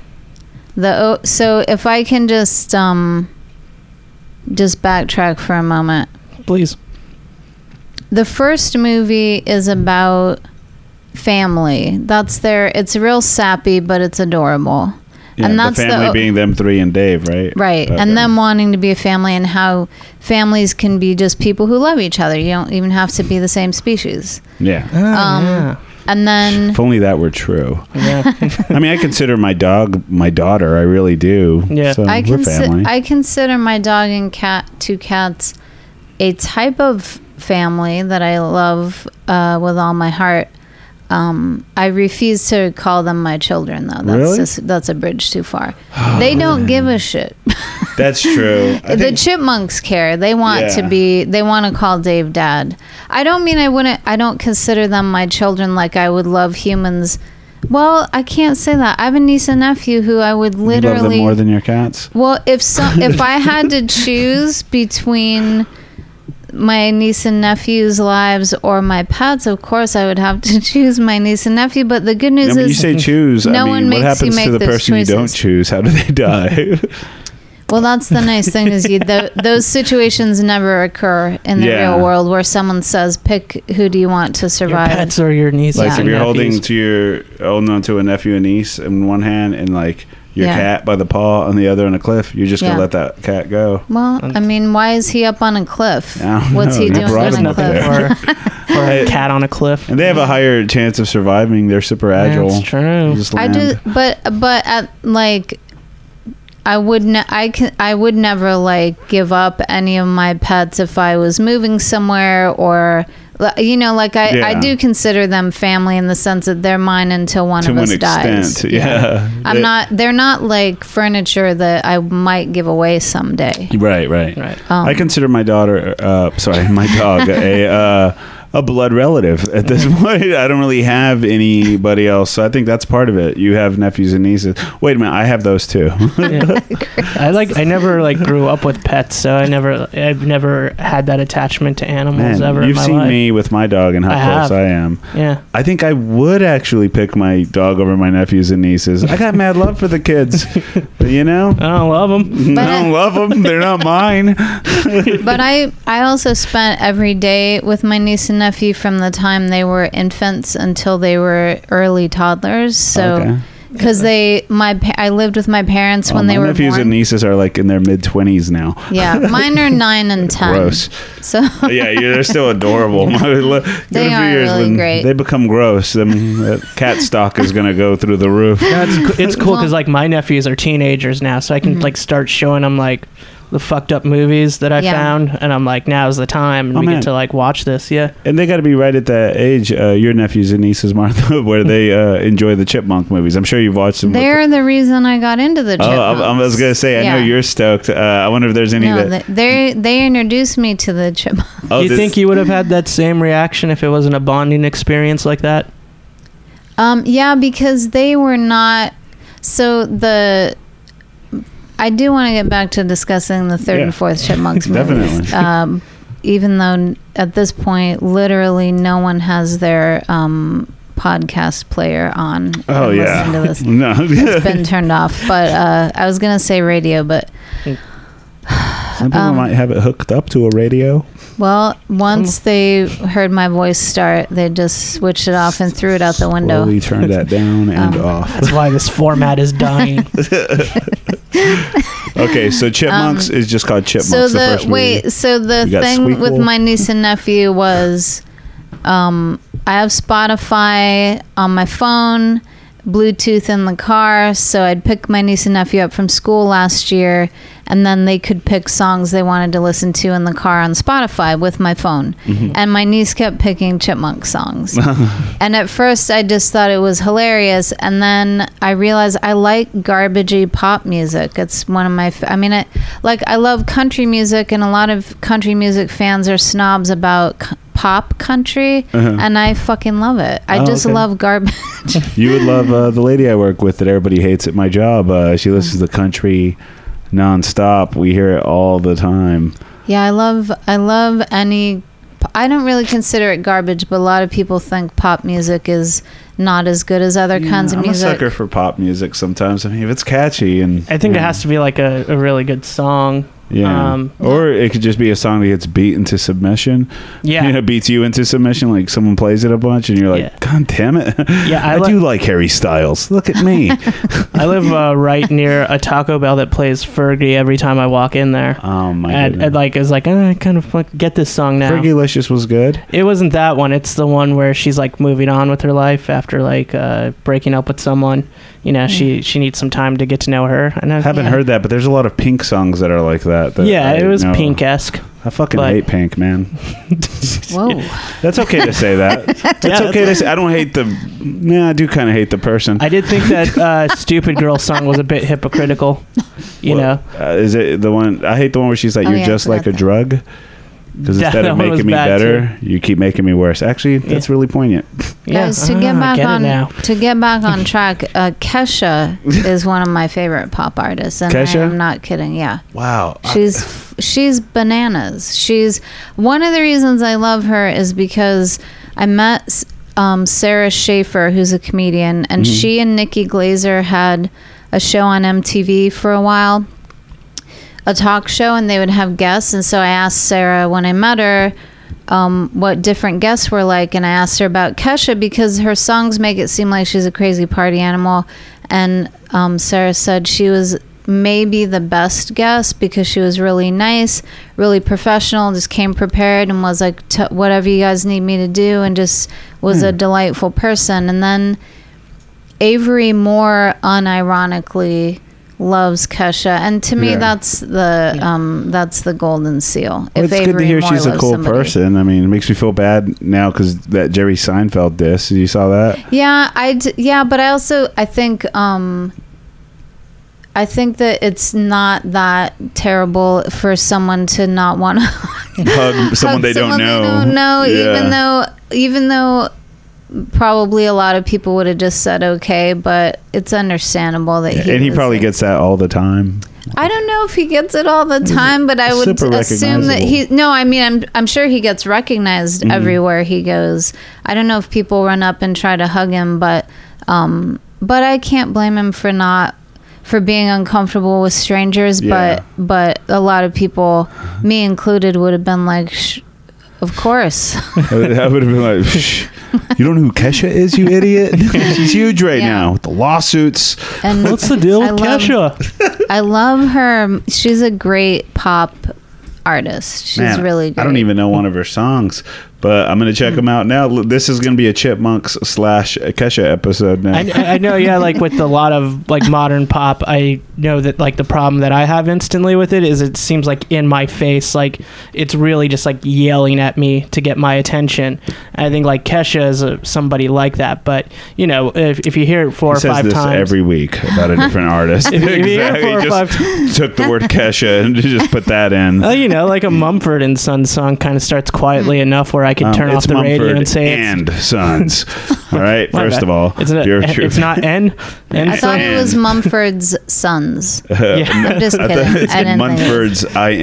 so if I can just backtrack for a moment. Please. The first movie is about family. It's real sappy, but it's adorable. Yeah, and that's the family being them three and Dave, right? right. Okay. And them wanting to be a family, and how families can be just people who love each other. You don't even have to be the same species. Yeah. Yeah. And then If only that were true. Yeah. I mean, I consider my dog my daughter. I really do. Yeah. So I we're family. consider my dog and two cats a type of family that I love with all my heart. I refuse to call them my children, though. That's a bridge too far. They don't give a shit. That's true. I The think- chipmunks care. They want they want to call Dave dad. I don't consider them my children like I would love humans. Well, I can't say that. I have a niece and nephew who I would you love them literally more than your cats. well, if I had to choose between my niece and nephew's lives or my pets, of course I would have to choose my niece and nephew. But the good news No, but is you say choose. no I mean, one what makes you happens make to the those person you don't choices. choose? How do they die? Well, that's the nice thing is those situations never occur in the Yeah. real world where someone says, "Pick who do you want to Your survive." pets or your nieces. Like Yeah. if and you're nephews. holding on to a nephew and niece in one hand and like your Yeah. cat by the paw on the other on a cliff, you're just gonna Yeah. let that cat go. Well, I mean, why is he up on a cliff? I don't What's know. he You doing brought on him a up cliff? there. for a cat on a cliff. And they have a higher chance of surviving. They're super agile. That's true. Just I land. just, but at like, I would never like give up any of my pets if I was moving somewhere or, you know, like I Yeah. do consider them family in the sense that they're mine until one to of an us dies. extent. Yeah. They're not like furniture that I might give away someday. Right. Right. I consider my daughter, my dog, a blood relative at this point. I don't really have anybody else, so I think that's part of it. You have nephews and nieces. Wait a minute, I have those too. Yeah. I never like grew up with pets, so I've never had that attachment to animals ever in you've my seen life. me with my dog and how I close have. I am. Yeah. I think I would actually pick my dog over my nephews and nieces. I got mad love for the kids, but you know, I don't love them. I don't love them. They're not mine. But I also spent every day with my niece and nephew from the time they were infants until they were early toddlers. So Okay. because I lived with my parents when my they were nephews born. and nieces are like in their mid-20s now. Yeah, mine are 9 and 10. Gross. So Yeah, they're still adorable. Give it a few are years really when great. they become gross. That cat stock is going to go through the roof. Yeah, it's cool Well- because like my nephews are teenagers now, so I can like start showing them like the fucked up movies that I Yeah. found, and I'm like, now's the time, and Oh, we man. get to like watch this. Yeah. And they got to be right at that age, your nephews and nieces, Martha, where they enjoy the Chipmunk movies. I'm sure you've watched them. they're the reason I got into the Chipmunks. I was going to say, I know Yeah. you're stoked. I wonder if there's any No, that... they introduced me to the Chipmunks. Oh, Do you this- think you would have had that same reaction if it wasn't a bonding experience like that? Yeah, because they were not. So I do want to get back to discussing the third Yeah. and fourth Chipmunks movies. Definitely. Even though at this point, literally no one has their podcast player on. Oh, and yeah. listen to this. No. It's been turned off. But I was gonna say radio, but Some people might have it hooked up to a radio. well, once they heard my voice start, they just switched it off and threw it out the window. Slowly turn that down and off. That's why this format is dying. Okay, so Chipmunks is just called Chipmunks. So the first movie. so the You got thing with Squeakquel? my niece and nephew was, I have Spotify on my phone, Bluetooth in the car. So I'd pick my niece and nephew up from school last year, and then they could pick songs they wanted to listen to in the car on Spotify with my phone. Mm-hmm. And my niece kept picking Chipmunk songs. And at first, I just thought it was hilarious. And then I realized I like garbagey pop music. It's one of my. I love country music, and a lot of country music fans are snobs about pop country, and I fucking love it. I Oh, just okay. love garbage. You would love the lady I work with that everybody hates at my job. She listens to country nonstop. We hear it all the time. Yeah, I love any. I don't really consider it garbage, but a lot of people think pop music is not as good as other kinds of I'm music. a sucker for pop music sometimes. I mean, if it's catchy and I think it has to be like a really good song. yeah, or it could just be a song that gets beat into submission. Yeah. You know, beats you into submission. Like someone plays it a bunch, and you're like, Yeah. God damn it! Yeah, I do like Harry Styles. Look at me. I live right near a Taco Bell that plays Fergie every time I walk in there. Oh my And goodness. like is like I kind of like, get this song now. Fergalicious was good. It wasn't that one. It's the one where she's like moving on with her life after like breaking up with someone. You know, she needs some time to get to know her. And I Haven't heard that, but there's a lot of Pink songs that are like that. yeah, it was know. Pink-esque. I fucking but- hate Pink, man. Whoa. That's okay to say that. That's Yeah, okay to say. I don't hate the. Yeah, I do kind of hate the person. I did think that Stupid Girl song was a bit hypocritical. You know, Is it the one? I hate the one where she's like, Oh, "You're yeah, I just like a forgot that. drug." Because That- instead that of one was making me bad, better, you keep making me worse. Actually, that's really poignant. Guys, to I get back get it on now. track, Kesha is one of my favorite pop artists, and Kesha? I am not kidding. Yeah, Wow. she's bananas. She's one of the reasons I love her is because I met Sarah Schaefer, who's a comedian, and she and Nikki Glazer had a show on MTV for a while. a talk show and they would have guests. And so I asked Sarah when I met her what different guests were like, and I asked her about Kesha because her songs make it seem like she's a crazy party animal. And Sarah said she was maybe the best guest because she was really nice, really professional, just came prepared and was like, whatever you guys need me to do, and just was a delightful person. And then Avery more unironically loves Kesha, and to me that's the golden seal. Well, it's good to hear she's a cool person. I mean, it makes me feel bad now because that Jerry Seinfeld diss. You saw that? Yeah, but I think that it's not that terrible for someone to not want to hug someone they don't know. Yeah. Even though probably a lot of people would have just said okay, but it's understandable that he probably gets that all the time. I don't know if he gets it all the time, but I would assume that I'm sure he gets recognized everywhere he goes. I don't know if people run up and try to hug him, but I can't blame him for being uncomfortable with strangers. Yeah. But a lot of people, me included, would have been like, of course. I would have been like, Shh, you don't know who Kesha is, you idiot? She's huge right now with the lawsuits. And what's the deal with Kesha? I love her. She's a great pop artist. She's really great. I don't even know one of her songs, but I'm going to check them out now. This is going to be a Chipmunks / Kesha episode now. I know, like with a lot of like modern pop, I know that like the problem that I have instantly with it is it seems like in my face, like it's really just like yelling at me to get my attention. And I think like Kesha is somebody like that, but you know, if you hear it four or five times every week about a different artist, if you hear it 4 or 5 times, took the word Kesha and just put that in. You know, like a Mumford and Sons song kind of starts quietly enough where I can turn off the radio and say and Sons. All right, first of all, it's not N. I thought it was Mumford's Sons. I'm just kidding. I said Mumford's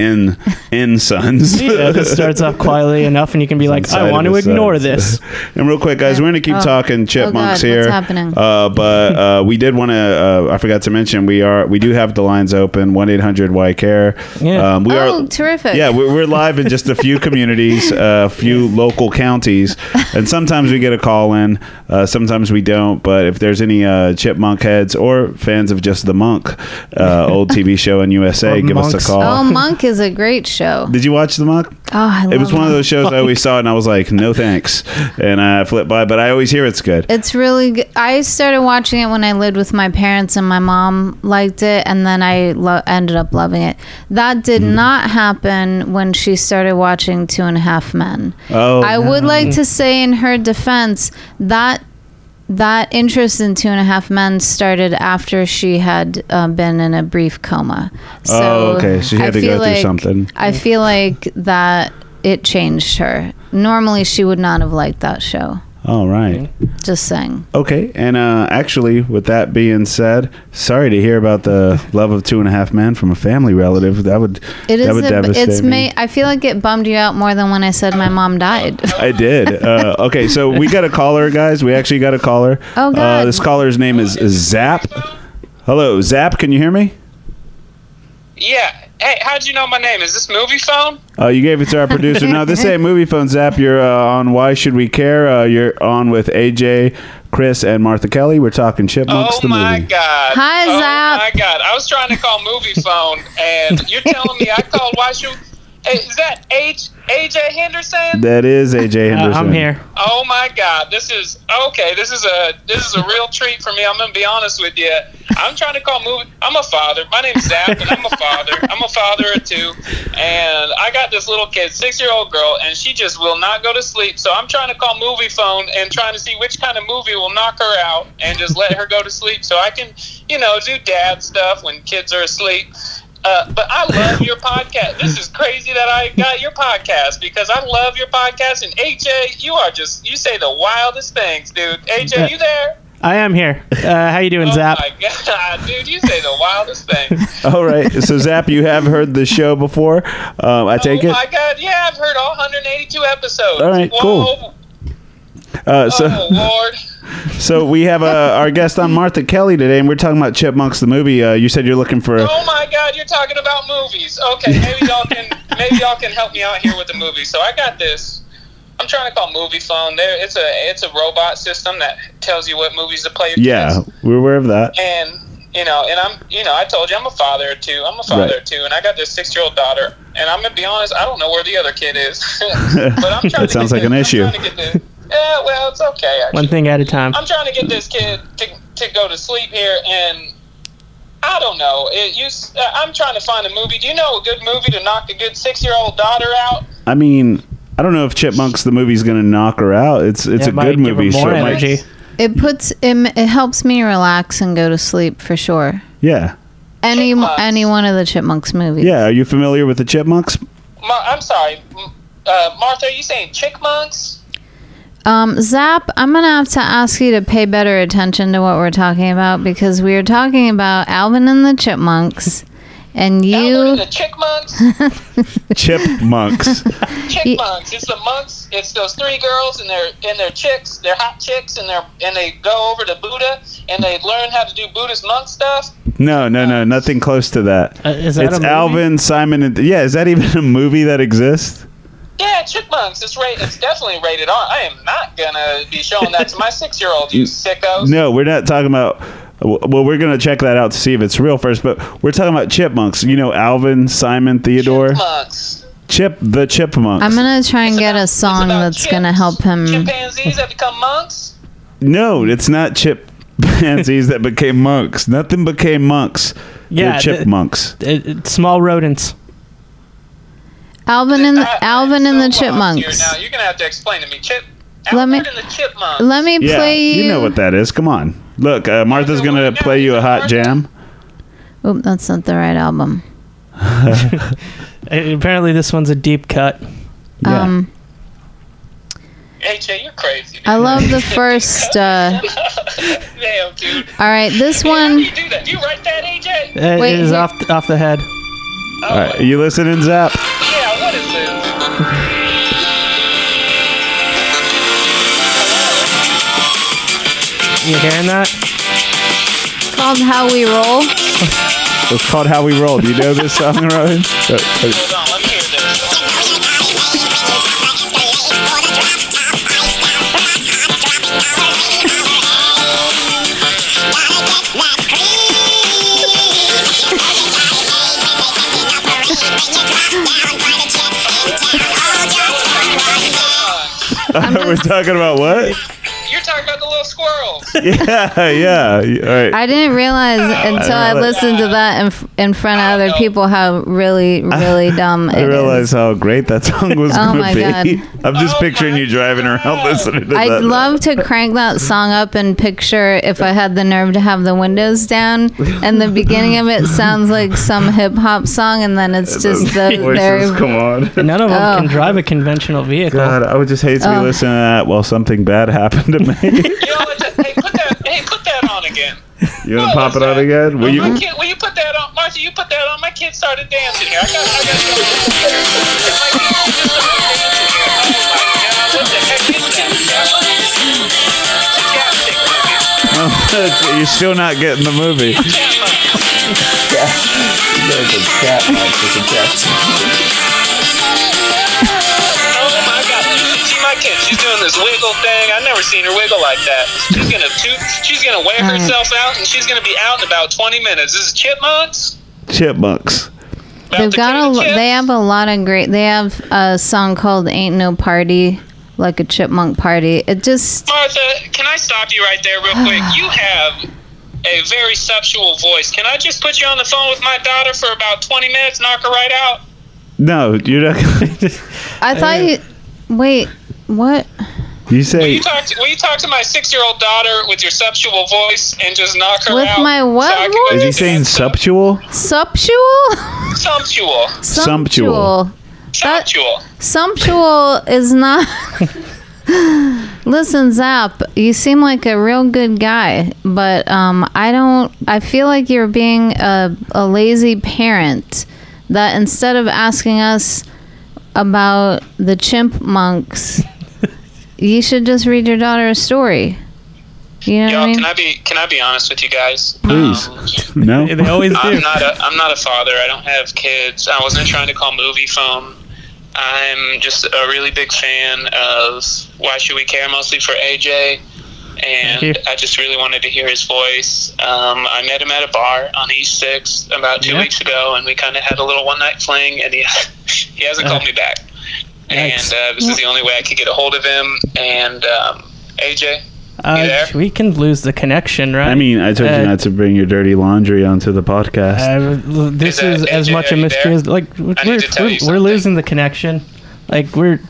IN Sons. Yeah, it starts off quietly enough, and you can be like, I want to ignore this. And real quick, guys, we're going to keep talking Chipmunks here. What's happening? But we did want to. I forgot to mention we do have the lines open 1-800-YCARE. Yeah. We are terrific. Yeah, we're live in just a few communities, a few local counties, and sometimes we get a call in, sometimes we don't. But if there's any Chipmunk heads or fans of just the Monk old TV show in USA, give us a call. Oh, Monk is a great show. Did you watch the Monk? Oh, I love it. It was one of those shows I always saw and I was like, no thanks, and I flipped by, but I always hear it's good. It's really good. I started watching it when I lived with my parents and my mom liked it, and then I ended up loving it. That did not happen when she started watching 2.5 Men. I would like to say in her defense that interest in 2.5 Men started after she had been in a brief coma. So okay. So she had to go through something. I feel like that it changed her. Normally, she would not have liked that show. All right. Just saying. Okay, and actually, with that being said, sorry to hear about the love of 2.5 Men from a family relative. That would devastate me. I feel like it bummed you out more than when I said my mom died. I did. Okay, so we got a caller, guys. We actually got a caller. Oh, God. This caller's name is Zap. Hello, Zap. Can you hear me? Yeah. Hey, how'd you know my name? Is this Movie Phone? You gave it to our producer. No, this ain't Movie Phone, Zap. You're on Why Should We Care? You're on with AJ, Chris, and Martha Kelly. We're talking Chipmunks the movie. Oh, my God. Hi, Zap. Oh, my God. I was trying to call Movie Phone, and you're telling me I called Why Should... Hey, is that AJ Henderson? That is AJ Henderson. I'm here. Oh, my God. This is a real treat for me. I'm going to be honest with you. I'm trying to call Movie... I'm a father. My name's Zap, and I'm a father. I'm a father of 2, and I got this little kid, 6-year-old girl, and she just will not go to sleep. So I'm trying to call Movie Phone and trying to see which kind of movie will knock her out and just let her go to sleep so I can, do dad stuff when kids are asleep. But I love your podcast. This is crazy that I got your podcast because I love your podcast. And AJ, you say the wildest things, dude. AJ, you there? I am here. How you doing, Zap? Oh, my God, dude, you say the wildest things. All right. So, Zap, you have heard the show before, I take it? Oh, my God. Yeah, I've heard all 182 episodes. All right, cool. Oh Lord. So we have our guest on, Martha Kelly, today, and we're talking about Chipmunks the movie. You said you're looking for. Oh my God, you're talking about movies. Okay, maybe y'all can help me out here with the movie. So I got this. I'm trying to call Movie Phone. It's a robot system that tells you what movies to play. Yeah, we're aware of that. And I told you I'm a father of two. And I got this 6-year-old daughter. And I'm gonna be honest, I don't know where the other kid is. But I'm trying That sounds like an issue. Yeah, well, it's okay. Actually. One thing at a time. I'm trying to get this kid to go to sleep here, and I don't know. I'm trying to find a movie. Do you know a good movie to knock a good 6-year-old daughter out? I mean, I don't know if Chipmunks the movie's going to knock her out. It's a might good give her movie. more So it might- energy. It helps me relax and go to sleep for sure. yeah. Any Chipmunks. one of the Chipmunks movies. Yeah. Are you familiar with the Chipmunks? I'm sorry. Martha, are you saying chickmunks? Zap, I'm gonna have to ask you to pay better attention to what we're talking about because we are talking about Alvin and the Chipmunks, and Albert you. and the chickmunks? Chipmunks. Chickmunks. It's the monks. It's those 3 girls and they're chicks. They're hot chicks and they go over to Buddha and they learn how to do Buddhist monk stuff. No, nothing close to that. Is that It's a movie? Alvin, Simon, and is that even a movie that exists? Yeah, Chickmunks. It's definitely rated R. I am not gonna be showing that to my 6-year-old. You sickos. No, we're not talking about. Well, we're gonna check that out to see if it's real first. But we're talking about Chipmunks. You know, Alvin, Simon, Theodore, Chickmunks. the Chipmunks. I'm gonna try and It's get about- a song it's about that's gonna chimps. help him. Chimpanzees that become monks. No, it's not chimpanzees that became monks. Nothing became monks. Yeah, They're chipmunks. Small rodents. Alvin and the I'm so lost Chipmunks. here now. You're gonna have to explain to me. Let me- Albert and the Chipmunks. Let me Yeah, play you. you know what that is. Come on. Look, Martha's gonna play you a hot jam. Oop, that's not the right album. Apparently, this one's a deep cut. Yeah. AJ, you're crazy. Dude. I love the first. Damn, dude. All right, this How do one. you do that? Do you write that, AJ? Wait, It is here- off the head. Oh, All right, you listening, Zap? yeah. What is this? You hearing that? Called How We Roll. It's called How We Roll. Do you know this song, Ryan? Hold on, let me hear this. We're talking about what? You're talking about the little squirrels. Yeah. All right. I didn't realize until I listened to that in front of other people how really, really dumb it I is. realized how great that song was Oh going my to be. God. I'm just Oh picturing my you driving around God. listening to I'd that. love to crank that song up and picture if I had the nerve to have the windows down and the beginning of it sounds like some hip hop song and then it's just Voices, their come on. None of them Oh. can drive a conventional vehicle. God, I would just hate to be Oh. listening to that while something bad happened to me. You know what? Put that on again. You want What to pop was it on that? again? Will My you? kid, will you put that on, Marcy? You put that on. My kid started dancing here. I got my kid just started dancing here. Oh my God! What the heck is that? You're still not getting the movie. Oh my God! You should see my kid. She's doing this wiggle thing. I've never seen her wiggle like that. She's gonna wear herself out, and she's gonna be out in about 20 minutes. This is Chipmunks. Chipmunks. About They've to got cut a. chips. They have a lot of great. They have a song called "Ain't No Party Like a Chipmunk Party." It just. Martha, can I stop you right there real quick? You have a very sexual voice. Can I just put you on the phone with my daughter for about 20 minutes, knock her right out? No, you're not. I thought you. Wait, what? You Will say you talk to my 6-year-old daughter with your sexual voice and just knock her With out? my what I can voice? go is he dance saying stuff? subtual? Sumptual? Sumptual. Sumptual. Sumptual. Sumptual is not. Listen, Zap, you seem like a real good guy, but I feel like you're being a lazy parent that instead of asking us about the chipmunks, you should just read your daughter a story. You know what I Y'all, mean? can I be honest with you guys? Please. No? They always do. I'm not a father. I don't have kids. I wasn't trying to call movie phone. I'm just a really big fan of Why Should We Care, mostly for AJ. Thank you. And I just really wanted to hear his voice. I met him at a bar on East 6th about 2 weeks ago, and we kind of had a little one-night fling, and he hasn't called me back. And this is the only way I could get a hold of him. And AJ, you there? We can lose the connection, right? I mean, I told you not to bring your dirty laundry onto the podcast. This Is is as AJ, much a are you mystery as there? I need to tell you we're something. losing the connection. Like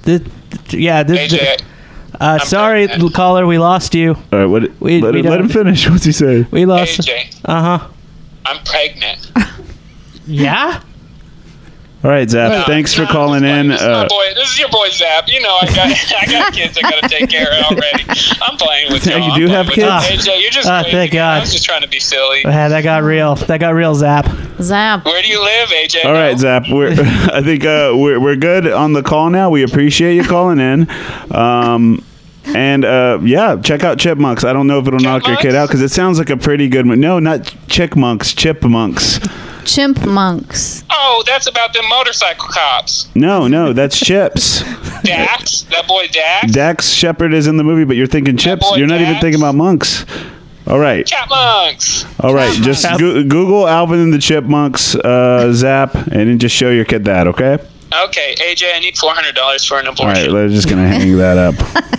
AJ, sorry, pregnant. caller, we lost you. All right, We let him don't- finish. What's he saying? We lost. AJ, Uh-huh. I'm pregnant. Yeah. All right, Zap. Thanks for calling in. This is your boy Zap. You know, I got kids I gotta take care of already. I'm playing with you. You do have kids? AJ, you're just playing thank with me. I God. was just trying to be silly. That got real. That got real, Zap. Zap. Where do you live, AJ? All right, Zap. I think we're good on the call now. We appreciate you calling in. And yeah, check out Chipmunks. I don't know if it'll knock your kid out because it sounds like a pretty good one. No, not Chickmunks, Chipmunks. Chipmunks. Oh, that's about them motorcycle cops. No, that's Chips. Dax, that boy Dax. Dax Shepard is in the movie, but you're thinking Chips. boy You're not even Dax. thinking about monks. All right. Chipmunks. All right. Just Google Alvin and the Chipmunks, Zap, and then just show your kid that, okay? Okay, AJ, I need $400 for an All abortion. right. We're just going to hang that up.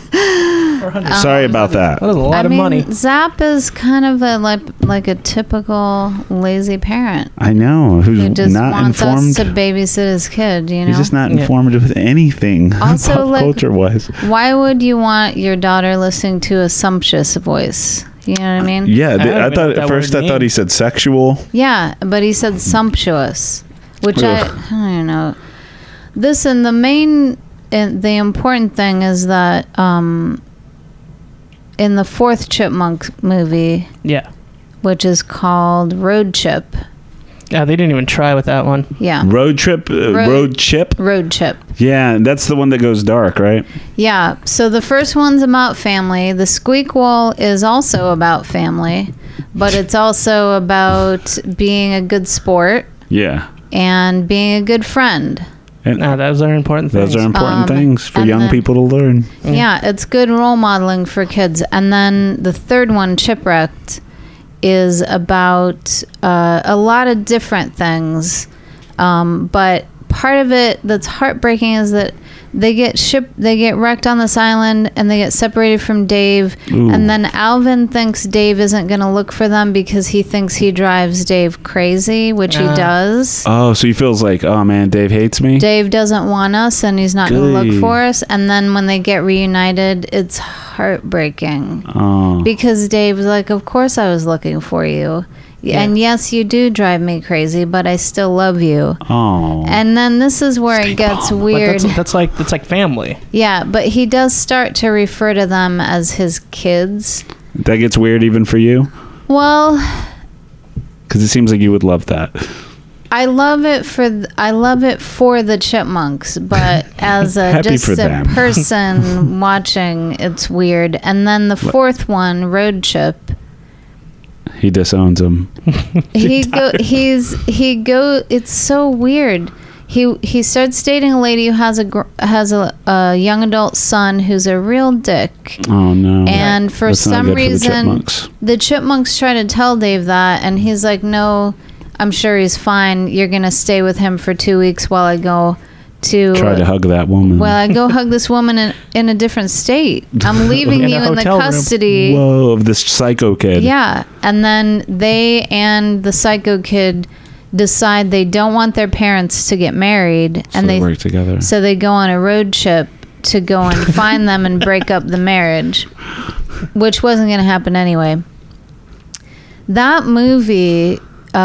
Sorry about that. That was a lot of money. Zap is kind of like a typical lazy parent I know. who Who's just not wants informed. us to babysit his kid. You know. He's just not Yeah. informative with anything. Also, pop like- culture-wise. Why would you want your daughter listening to a sumptuous voice? You know what I mean? Yeah, I don't I even know thought what at that first word I thought he means. said sexual. Yeah, but he said sumptuous, which I don't know. This and the main, and the important thing is that in the fourth Chipmunk movie, Yeah. which is called Road Chip, Yeah, they didn't even try with that one. yeah, Road trip, road chip. Road Chip. Yeah, that's the one that goes dark, right? Yeah, so the first one's about family. The Squeakwall is also about family, but it's also about being a good sport Yeah. and being a good friend. And Those are important things. those are important things for and young then- people to learn. Yeah, it's good role modeling for kids. And then the third one, Chipwrecked, is about a lot of different things. But part of it that's heartbreaking is that they get wrecked on this island and they get separated from Dave. Ooh. And then Alvin thinks Dave isn't going to look for them because he thinks he drives Dave crazy, which he does. Oh, so he feels like, oh man, Dave hates me. Dave doesn't want us and he's not going to Good. look for us. And then when they get reunited, it's heartbreaking Oh, because Dave's like, of course I was looking for you. And yes, you do drive me crazy, but I still love you. oh. And then this is where it gets But weird. that's like family. Yeah, but he does start to refer to them as his kids. That gets weird even for you, Well, because it seems like you would love that. I love it for the Chipmunks, but as a Happy just for a them. person watching, it's weird. And then the fourth one, Road Chip, He disowns him. it's so weird. He starts dating a lady who has a young adult son who's a real dick. Oh no. And for That's not some good for the reason, Chipmunks. the Chipmunks try to tell Dave that, and he's like, "No, I'm sure he's fine. You're gonna stay with him for 2 weeks while I go to Try to hug that woman. Well, I go hug this woman in a different state. I'm leaving In you a in the hotel room. custody." Whoa, of this psycho kid. Yeah, and then they and the psycho kid decide they don't want their parents to get married, So and they work together. so they go on a road trip to go and find them and break up the marriage, which wasn't going to happen anyway. That movie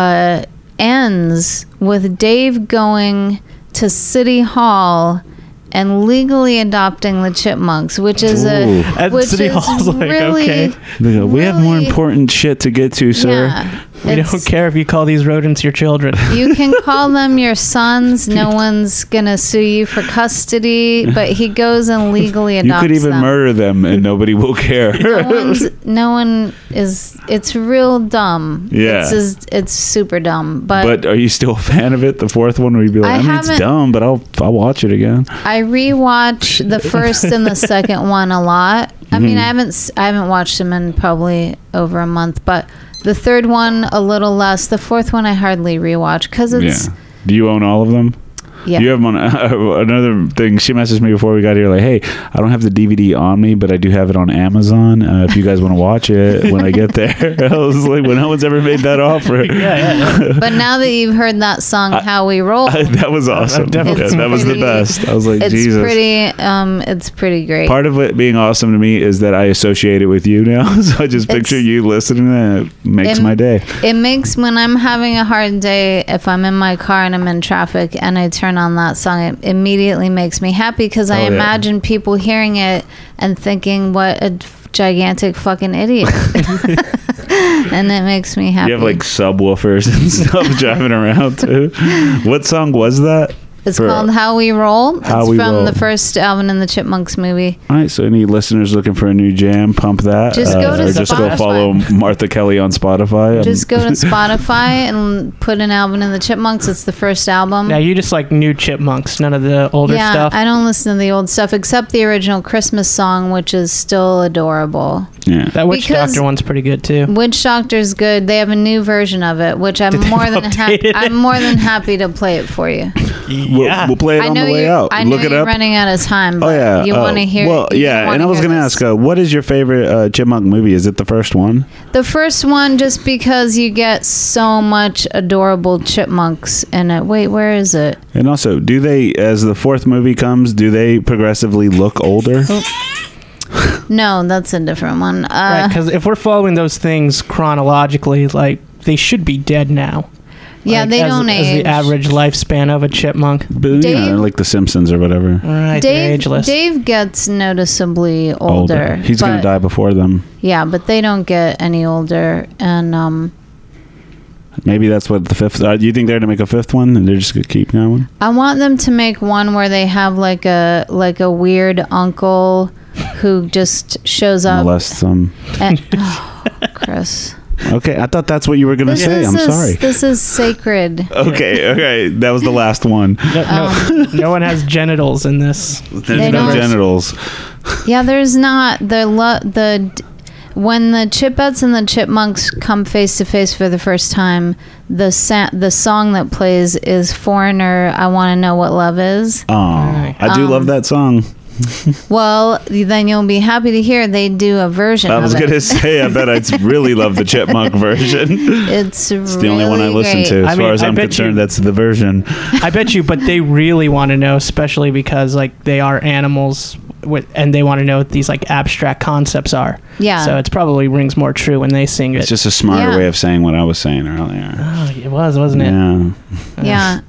ends with Dave going to City Hall and legally adopting the Chipmunks, which is At which City is Hall's like, really, okay. They go, we have more really- important shit to get to, sir. Yeah, We It's- don't care if you call these rodents your children. You can call them your sons. No one's gonna sue you for custody. But he goes and legally You adopts could even them. murder them and nobody will care. No one is. It's real dumb. Yeah. It's super dumb. But are you still a fan of it? The fourth one where you'd be like, I I mean, it's haven't- dumb, but I'll watch it again. I rewatch the first and the second one a lot. I mean, I haven't watched them in probably over a month, but the third one a little less. The fourth one I hardly rewatch because it's Do you own all of them? yeah. You have them on another thing. She messaged me before we got here, like, "Hey, I don't have the DVD on me, but I do have it on Amazon. If you guys want to watch it when I get there." I was like, "Well, no one's ever made that offer." yeah. But now that you've heard that song, "How We Roll," That was awesome. Definitely. It's That was the pretty- best. I was like, it's Jesus. it's pretty great. Part of it being awesome to me is that I associate it with you now. So I just picture It's- you listening to that. It makes It- my day. It makes when I'm having a hard day, if I'm in my car and I'm in traffic and I turn on that song, it immediately makes me happy because I Oh, yeah. imagine people hearing it and thinking, "What a gigantic fucking idiot," and it makes me happy. You have like subwoofers and stuff driving around too. What song was that? It's for- called "How We Roll." How it's We from Roll. the first Alvin and the Chipmunks movie. All right, so any listeners looking for a new jam, pump that. Just go to or just go Spotify. follow Martha Kelly on Spotify. Just go to Spotify and put in Alvin and the Chipmunks. It's the first album. Now you just like new Chipmunks, none of the older Yeah, stuff. I don't listen to the old stuff except the original Christmas song, which is still adorable. Yeah. That Witch because- Doctor one's pretty good too. Witch Doctor's good. They have a new version of it, which I'm Did they more than update it? I'm more than happy to play it for you. We'll play it I on know the way you. out. I know Look it you're up. running out of time, but Oh yeah. you want to hear. Well, you yeah. wanna And I was hear going to this. ask, what is your favorite Chipmunk movie? Is it the first one? The first one, just because you get so much adorable chipmunks in it. Wait, where is it? And also, do they, as the fourth movie comes, do they progressively look older? No, that's a different one. Right, because if we're following those things chronologically, like they should be dead now. yeah, Like, they as, don't as age. the average lifespan of a chipmunk. But, you know, Dave- like The Simpsons or whatever. Right, they're Dave, ageless. Dave gets noticeably older. He's going to but- die before them. Yeah, but they don't get any older. And Maybe that's what the fifth. Do you think they're going to make a fifth one and they're just going to keep going? I want them to make one where they have like a weird uncle who just shows up. Molest them. And, oh, Chris. Okay, I thought that's what you were going to say. I'm sorry. This is sacred. Okay. That was the last one. No one has genitals in this. There's They no don't. genitals. Yeah, there's not when the Chipettes and the Chipmunks come face to face for the first time, the song that plays is "Foreigner." I want to know what love is. Oh, I do love that song. Well, then you'll be happy to hear they do a version. I was of going to it. say, I bet I really love the Chipmunk version. It's It's the only one I really listen great. to. As I mean, far as I I'm bet concerned, you- that's the version. I bet you, but they really want to know, especially because like they are animals, and they want to know what these like abstract concepts are. Yeah. So it's probably rings more true when they sing It's it. just a smarter Yeah. way of saying what I was saying earlier. Oh, it was, wasn't it? Yeah.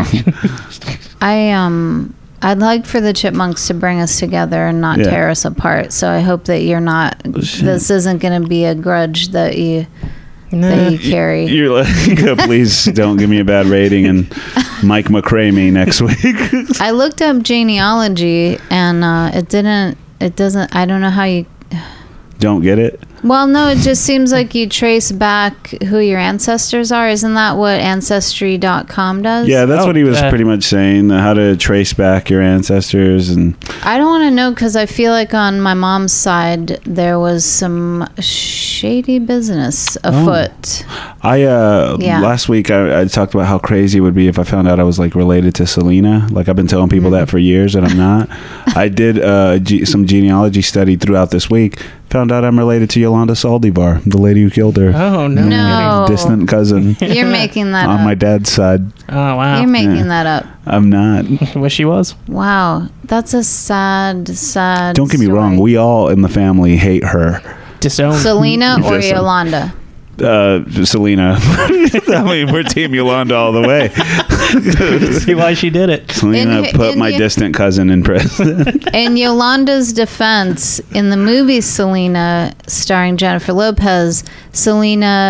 Yeah, I'd like for the Chipmunks to bring us together and not Yeah. tear us apart. So I hope that you're not. shit. This isn't going to be a grudge that you Nah. carry. You're like, please don't give me a bad rating and Mike McRae me next week. I looked up genealogy and it doesn't. I don't know how you. Don't get it? Well, no, it just seems like you trace back who your ancestors are. Isn't that what Ancestry.com does? Yeah, that's Oh, what he was uh, pretty much saying, how to trace back your ancestors. And I don't want to know because I feel like on my mom's side there was some shady business afoot. I Yeah. last week I talked about how crazy it would be if I found out I was like related to Selena. Like I've been telling people that for years and I'm not. I did some genealogy study throughout this week. Found out I'm related to Yolanda Saldivar, the lady who killed her. Oh no. No. Distant cousin You're making that on up. my dad's side. Oh wow. You're making Yeah. that up. I'm not. Wish he was. Wow, that's a sad. Don't get me story. wrong. We all in the family hate her. Disowned. Selena or Just- Yolanda? Selena. I mean, we're Team Yolanda all the way. See why she did it. Selena In- put in my the- distant cousin in prison. In Yolanda's defense, in the movie Selena, starring Jennifer Lopez, Selena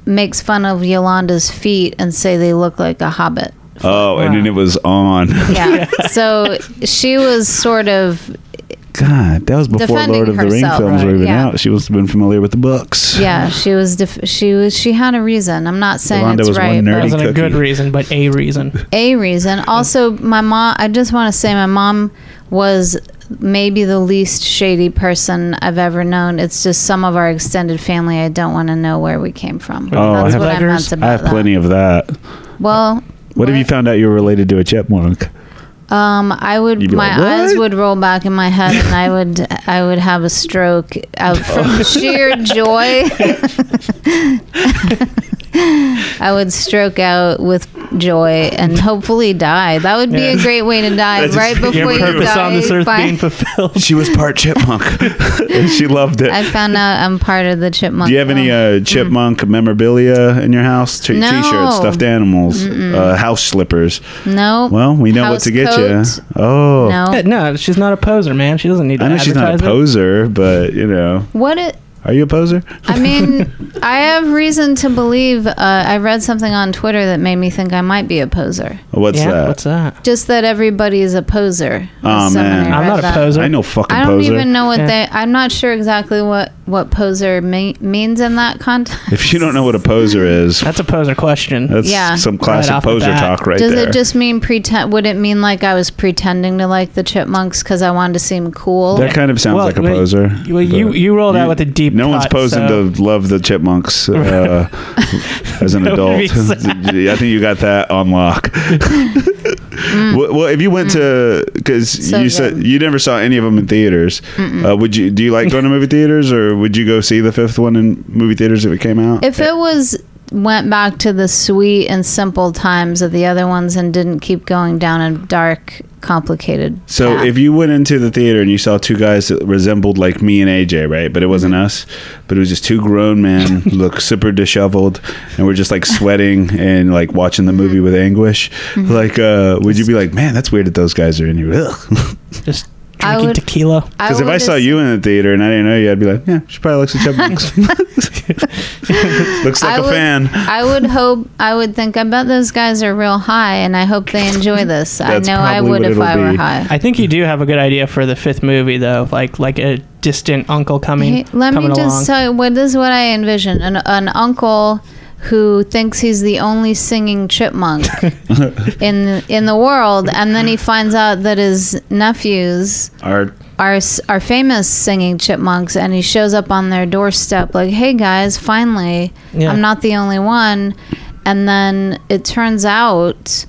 makes fun of Yolanda's feet and say they look like a hobbit. Oh, and Wow. then it was on. Yeah. So she was sort of, God, that was before Defending Lord of the Ring herself, films were right, even yeah. out. She must have been familiar with the books. yeah, she had a reason. I'm not saying Yolanda it's was one right, nerdy but Wasn't a good cookie. reason, but a reason. a reason. Also, my mom, I just want to say my mom was maybe the least shady person I've ever known. It's just some of our extended family, I don't want to know where we came from. Oh, That's I what I have- meant about I have that. plenty of that. Well, What if you found out you were related to a chipmunk? I would, You'd be my like, "What?" eyes would roll back in my head, and I would have a stroke out from sheer joy. I would stroke out with joy and hopefully die. That would be a great way to die, That's right just- before Your you purpose die. on this earth by- being fulfilled. She was part chipmunk. And she loved it. I found out I'm part of the chipmunk. Do you have any chipmunk memorabilia in your house? No. T-shirts, stuffed animals, house slippers. No. Well, we know what House to get coat? you. Oh, No. No, she's not a poser, man. She doesn't need to I know she's not a advertise it. poser, but you know, What it? are you a poser? I mean, I have reason to believe. I read something on Twitter that made me think I might be a poser. What's Yeah, that? what's that? Just that everybody is a poser. Oh, Somebody man. I'm read not a that. poser. I know fucking I don't poser. even know what Yeah. they. I'm not sure exactly what poser means in that context. If you don't know what a poser is, That's a poser question. that's Yeah. some classic off the poser bat. talk right Does there. it just mean pretend? Would it mean like I was pretending to like the chipmunks because I wanted to seem cool? That kind of sounds Well, like a wait, poser. well, you but rolled out with a deep No one's cut, posing so- to love the chipmunks as an That would adult. be sad. I think you got that on lock. Well, if you went to, because So you said good. you never saw any of them in theaters, would you? Do you like going to movie theaters, or would you go see the fifth one in movie theaters if it came out? If it went back to the sweet and simple times of the other ones and didn't keep going down a dark, complicated. So path. if you went into the theater and you saw two guys that resembled like me and AJ, right? But it wasn't us, but it was just two grown men who look super disheveled and we're just like sweating and like watching the movie with anguish. Like, would you be like, man, that's weird that those guys are in here? Ugh. Just I drinking would- tequila. Because if I would saw as- you in the theater and I didn't know you, I'd be like, yeah, she probably likes the chipmunks. Looks like I a would- fan. I would think, I bet those guys are real high, and I hope they enjoy this. I That's know I probably would what if it'll I were be. high. I think you do have a good idea for the fifth movie, though. Like a distant uncle coming. Hey, let me coming just along. tell you, this is what I envision: an uncle who thinks he's the only singing chipmunk in the world, and then he finds out that his nephews Our are famous singing chipmunks, and he shows up on their doorstep like, "Hey guys, finally, Yeah. I'm not the only one." And then it turns out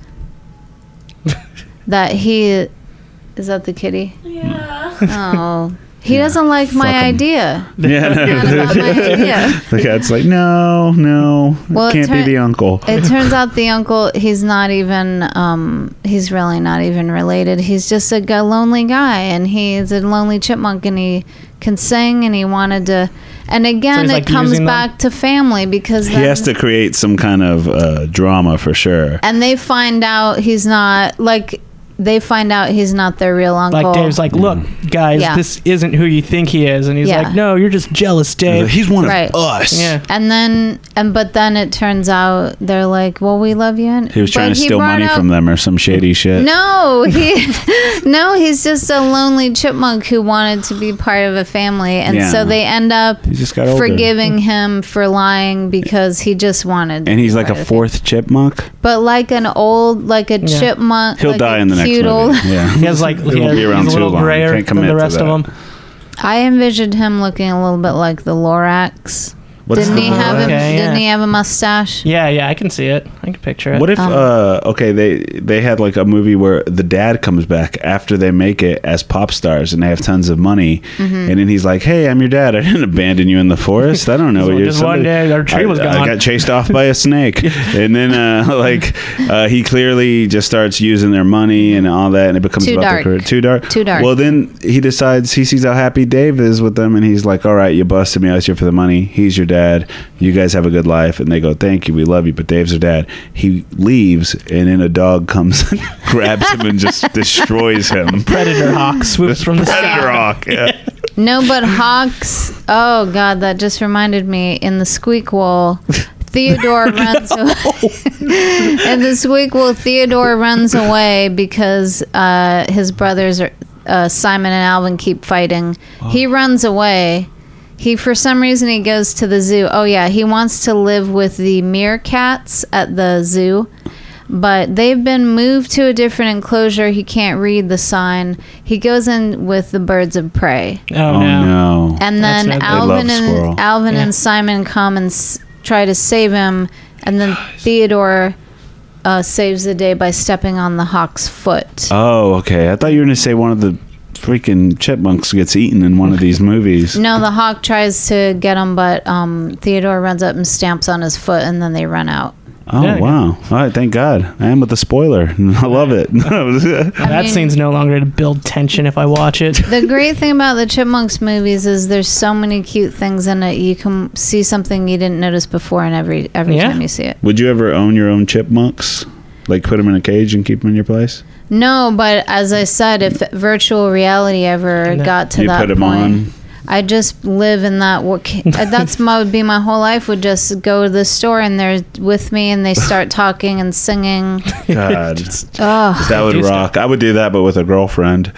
that is that the kitty? Yeah. Oh, he doesn't like my Fuck 'em. idea. yeah, Not about my idea. the cat's like, no, Well, it can't be turn- the uncle. It turns out the uncle, he's not even, he's really not even related. He's just a lonely guy, and he's a lonely chipmunk, and he can sing, and he wanted to. And again, he's, it like, comes using them? back to family because He then, has to create some kind of drama for sure. and they find out he's not like. They find out he's not their real uncle. Like Dave's like, look, guys, Yeah. this isn't who you think he is, and he's Yeah. like, no, you're just jealous, Dave. He's one Right. of us. Yeah. but then it turns out they're like, well, we love you. And He was trying but to he steal brought money up- from them or some shady shit. No, he's just a lonely chipmunk who wanted to be part of a family, and Yeah. so they end up He just got older. forgiving him for lying because he just wanted. to And be he's like part a of it. fourth chipmunk. but like an old, like a Yeah. chipmunk. He'll like die a in the next cute movie. old. Yeah. He has like He won't be around he's a too little long. grayer Can't than commit the to rest of that. them. I envisioned him looking a little bit like the Lorax. What's Didn't the he have him? Okay, yeah. Didn't he have a mustache? Yeah, I can see it. I can picture it. What if okay, they had like a movie where the dad comes back after they make it as pop stars and they have tons of money, Mm-hmm. and then he's like, "Hey, I'm your dad. I didn't abandon you in the forest. I don't know. So You're just one somebody- day our tree was I gone." got chased off by a snake." And then he clearly just starts using their money and all that, and it becomes Too about dark. their career. Too dark. Too dark. Well, then he decides he sees how happy Dave is with them, and he's like, "All right, you busted me. I was here for the money. He's your dad. You guys have a good life." And they go, "Thank you, we love you." But Dave's their dad. He leaves, and then a dog comes and grabs him and just destroys him. Predator hawk swoops from the Predator sky. hawk. Yeah. No, but Hawks. Oh God, that just reminded me. In the Squeakquel, Theodore runs away. In the sequel, Theodore runs away because his brothers are Simon and Alvin keep fighting. He runs away. For some reason, he goes to the zoo. Oh yeah, he wants to live with the meerkats at the zoo, but they've been moved to a different enclosure. He can't read the sign. He goes in with the birds of prey, Oh, no. and That's then no good. Alvin They love squirrel. Yeah. and Simon come and try to save him, and then Theodore saves the day by stepping on the hawk's foot. Oh, okay. I thought you were going to say one of the freaking chipmunks gets eaten in one of these movies. No, the hawk tries to get him, but Theodore runs up and stamps on his foot, and then they run out. Oh, Yeah. wow. All right, thank God. I am with the spoiler. I love it. That mean- scene's no longer to build tension if I watch it. The great thing about the Chipmunks movies is there's so many cute things in it. You can see something you didn't notice before, and every Yeah. time you see it. Would you ever own your own chipmunks? Like put them in a cage and keep them in your place? No, but as I said, if virtual reality ever No. got to You that put them point, on? I just live in that. That's would be my whole life. Would just go to the store and they're with me, and they start talking and singing. God. Oh, That would do stuff. rock. I would do that, but with a girlfriend.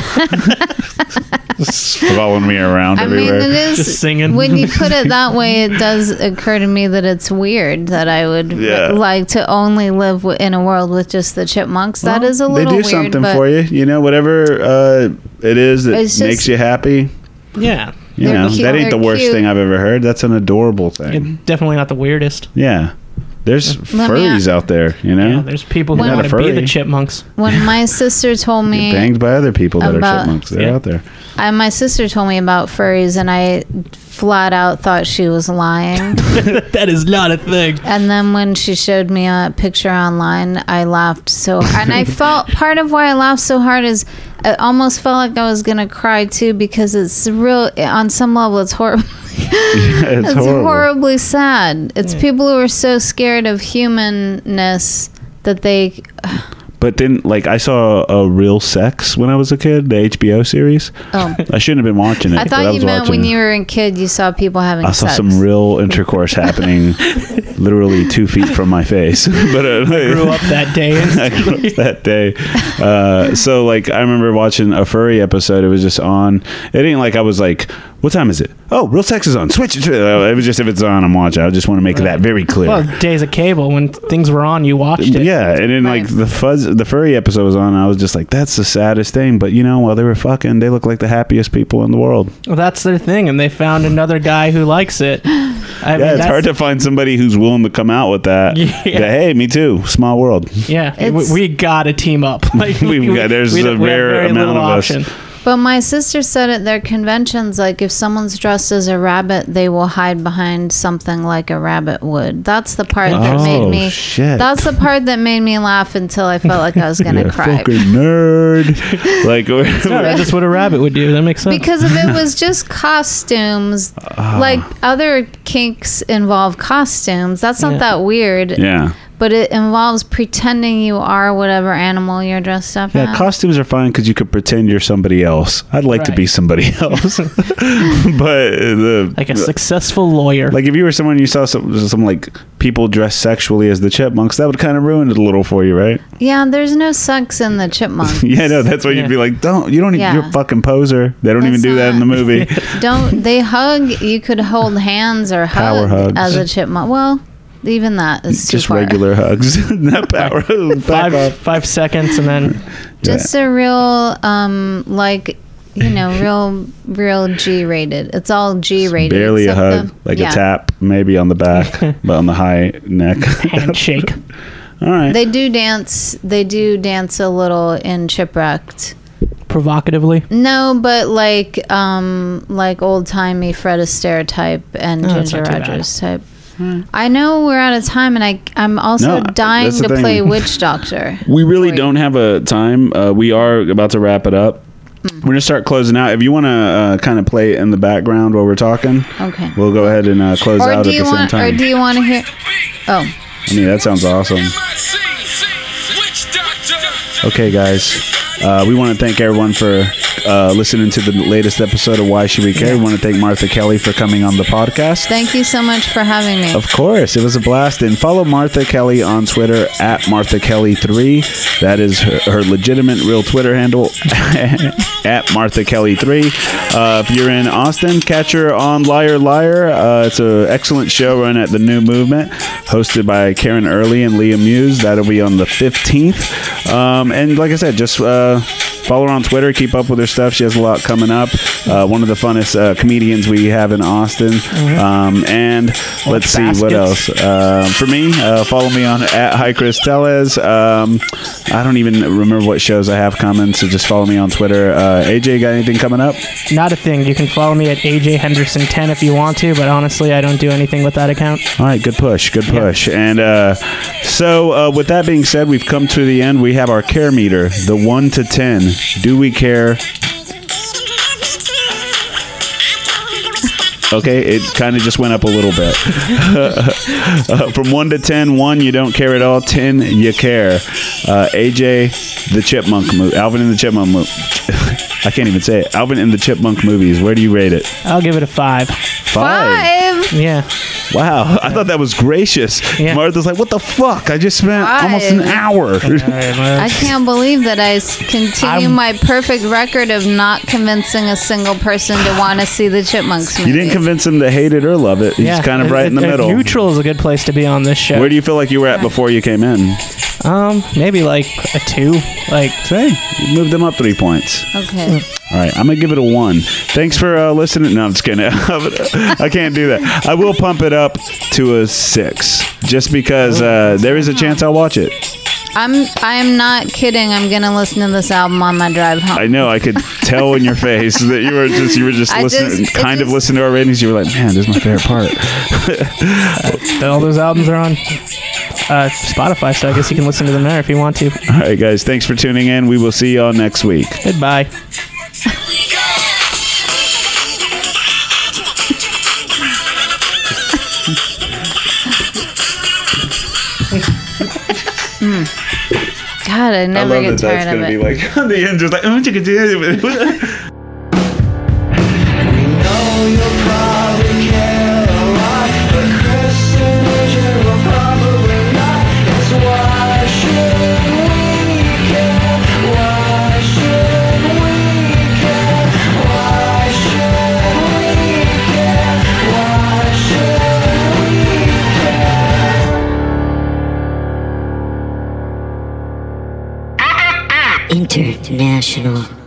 Just following me around I mean, everywhere. it is Just singing. When you put it that way, it does occur to me that it's weird that I would Yeah. like to only live in a world with just the chipmunks. That is a they little do weird, something but for you. You know, whatever it is that It's makes just- you happy. Yeah. You They're know, cute- that ain't the they're worst cute. thing I've ever heard. That's an adorable thing. Definitely not the weirdest. Yeah. There's Let me furries out there, you know? Yeah, there's people who When- want to be Furry. the chipmunks. when my sister told Get me, banged by other people that are about- chipmunks. They're Yeah. out there. my sister told me about furries, and I flat out thought she was lying. That is not a thing. And then when she showed me a picture online, I laughed so hard. And I felt part of why I laughed so hard is I almost felt like I was going to cry too, because it's real, on some level, it's horrible. It's It's horrible. horribly sad. It's people who are so scared of humanness that they. But then, like, I saw a Real Sex when I was a kid, the HBO series. Oh, I shouldn't have been watching it. I but thought was you meant watching. when you were a kid, you saw people having I saw sex. some real intercourse happening literally 2 feet from my face. But Grew up that day. I grew up that day. So, like, I remember watching a furry episode. It was just on. It ain't like I was like, what time is it? Oh, Real Sex is on. Switch it to it. Was just, if it's on, I'm watching. I just want to make that very clear. Well, days of cable, when things were on, you watched it. Yeah, and then Right. like the furry episode was on. I was just like, that's the saddest thing. But you know, while they were fucking, they look like the happiest people in the world. Well, that's their thing, and they found another guy who likes it. I mean, Yeah, it's that's- hard to find somebody who's willing to come out with that. Yeah. That, hey, me too. Small world. Yeah, It's- we got to team up. Like, There's a don't- we have rare very amount little of us. option. But my sister said at their conventions, like, if someone's dressed as a rabbit, they will hide behind something like a rabbit would. That's the part that made Oh, me. shit. That's the part that made me laugh until I felt like I was gonna Yeah, cry. fucking nerd. Like, No, that's just what a rabbit would do. That makes sense. Because if it was just costumes, like other kinks involve costumes, that's not Yeah. that weird. yeah. But it involves pretending you are whatever animal you're dressed up Yeah, as. costumes are fine because you could pretend you're somebody else. I'd like to Right. be somebody else, but Like a successful lawyer. like if you were someone you saw some like people dressed sexually as the chipmunks, that would kind of ruin it a little for you, right? Yeah, there's no sex in the chipmunks. Yeah, no, that's why Yeah. you'd be like, you don't, Yeah. you're a fucking poser. They don't even That's do that in the not- movie. Don't they hug? You could hold hands or Power hug hugs. as a chipmunk. Well, even that is too Just far. regular hugs, not power. Back off. 5 seconds, and then Just a real, like, you know, real G-rated. It's all G-rated. Barely a except hug, the- like yeah. a tap, maybe on the back, but on the high neck. handshake. All right. They do dance. They do dance a little in Chipwrecked. Provocatively. No, but like old timey Fred Astaire type and Oh, that's Ginger not too bad. Rogers type. I know we're out of time, and I'm also No, dying that's the to thing. play Witch Doctor. We really for you. don't have a time. We are about to wrap it up. Mm. We're gonna start closing out. If you want to kind of play it in the background while we're talking, Okay. we'll go ahead and close Or out do at you the same want? Or time. do you want to hear? Oh, I mean, that sounds awesome. Okay, guys, We want to thank everyone for listening to the latest episode of Why Should We Care. We want to thank Martha Kelly for coming on the podcast. Thank you so much for having me. Of course, it was a blast. And follow Martha Kelly on Twitter at MarthaKelly3. That is her legitimate real Twitter handle at MarthaKelly3. If you're in Austin, catch her on Liar Liar. It's an excellent show run at the New Movement, hosted by Karen Early and Leah Muse. That'll be on the 15th. And like I said, just follow her on Twitter. Keep up with her stuff. She has a lot coming up. One of the funnest comedians we have in Austin. And let's see what else. For me, follow me on at Hi Chris Tellez. I don't even remember what shows I have coming, so just follow me on Twitter. AJ, got anything coming up? Not a thing. You can follow me at AJ Henderson 10 if you want to, but honestly, I don't do anything with that account. All right, good push. And so with that being said, we've come to the end. We have our care meter, the 1 to 10. Do we care? Okay, it kind of just went up a little bit. From 1 to 10, 1, you don't care at all. 10, you care. AJ, the Chipmunk movie. Alvin and the Chipmunk movie. I can't even say it. Alvin and the Chipmunk movies. Where do you rate it? I'll give it a 5. 5? Yeah. Wow, I thought that was gracious. Yeah. Martha's like, what the fuck? I just spent 5. almost an hour. I can't believe that I continue my perfect record of not convincing a single person to want to see the Chipmunks movie. You didn't convince him to hate it or love it. He's kind of right in the middle. Neutral is a good place to be on this show. Where do you feel like you were at before you came in? Maybe like a 2. Like, Say, you moved them up 3 points. Okay. All right, I'm gonna give it a 1. Thanks for listening. No, I'm just kidding. I can't do that. I will pump it up to a 6, just because there is a chance I'll watch it. I'm not kidding. I'm gonna listen to this album on my drive home. I know. I could tell in your face that you were just listening, listening to our ratings. You were like, man, this is my favorite part. all those albums are on Spotify, so I guess you can listen to them there if you want to. All right, guys. Thanks for tuning in. We will see y'all next week. Goodbye. God, I never get tired of it. be like on the end, just like, oh, you could do it. We know you'll probably care a lot, but Kristen will probably not. It's why should we care? Why should we care? Why should we care? Why should we care? International.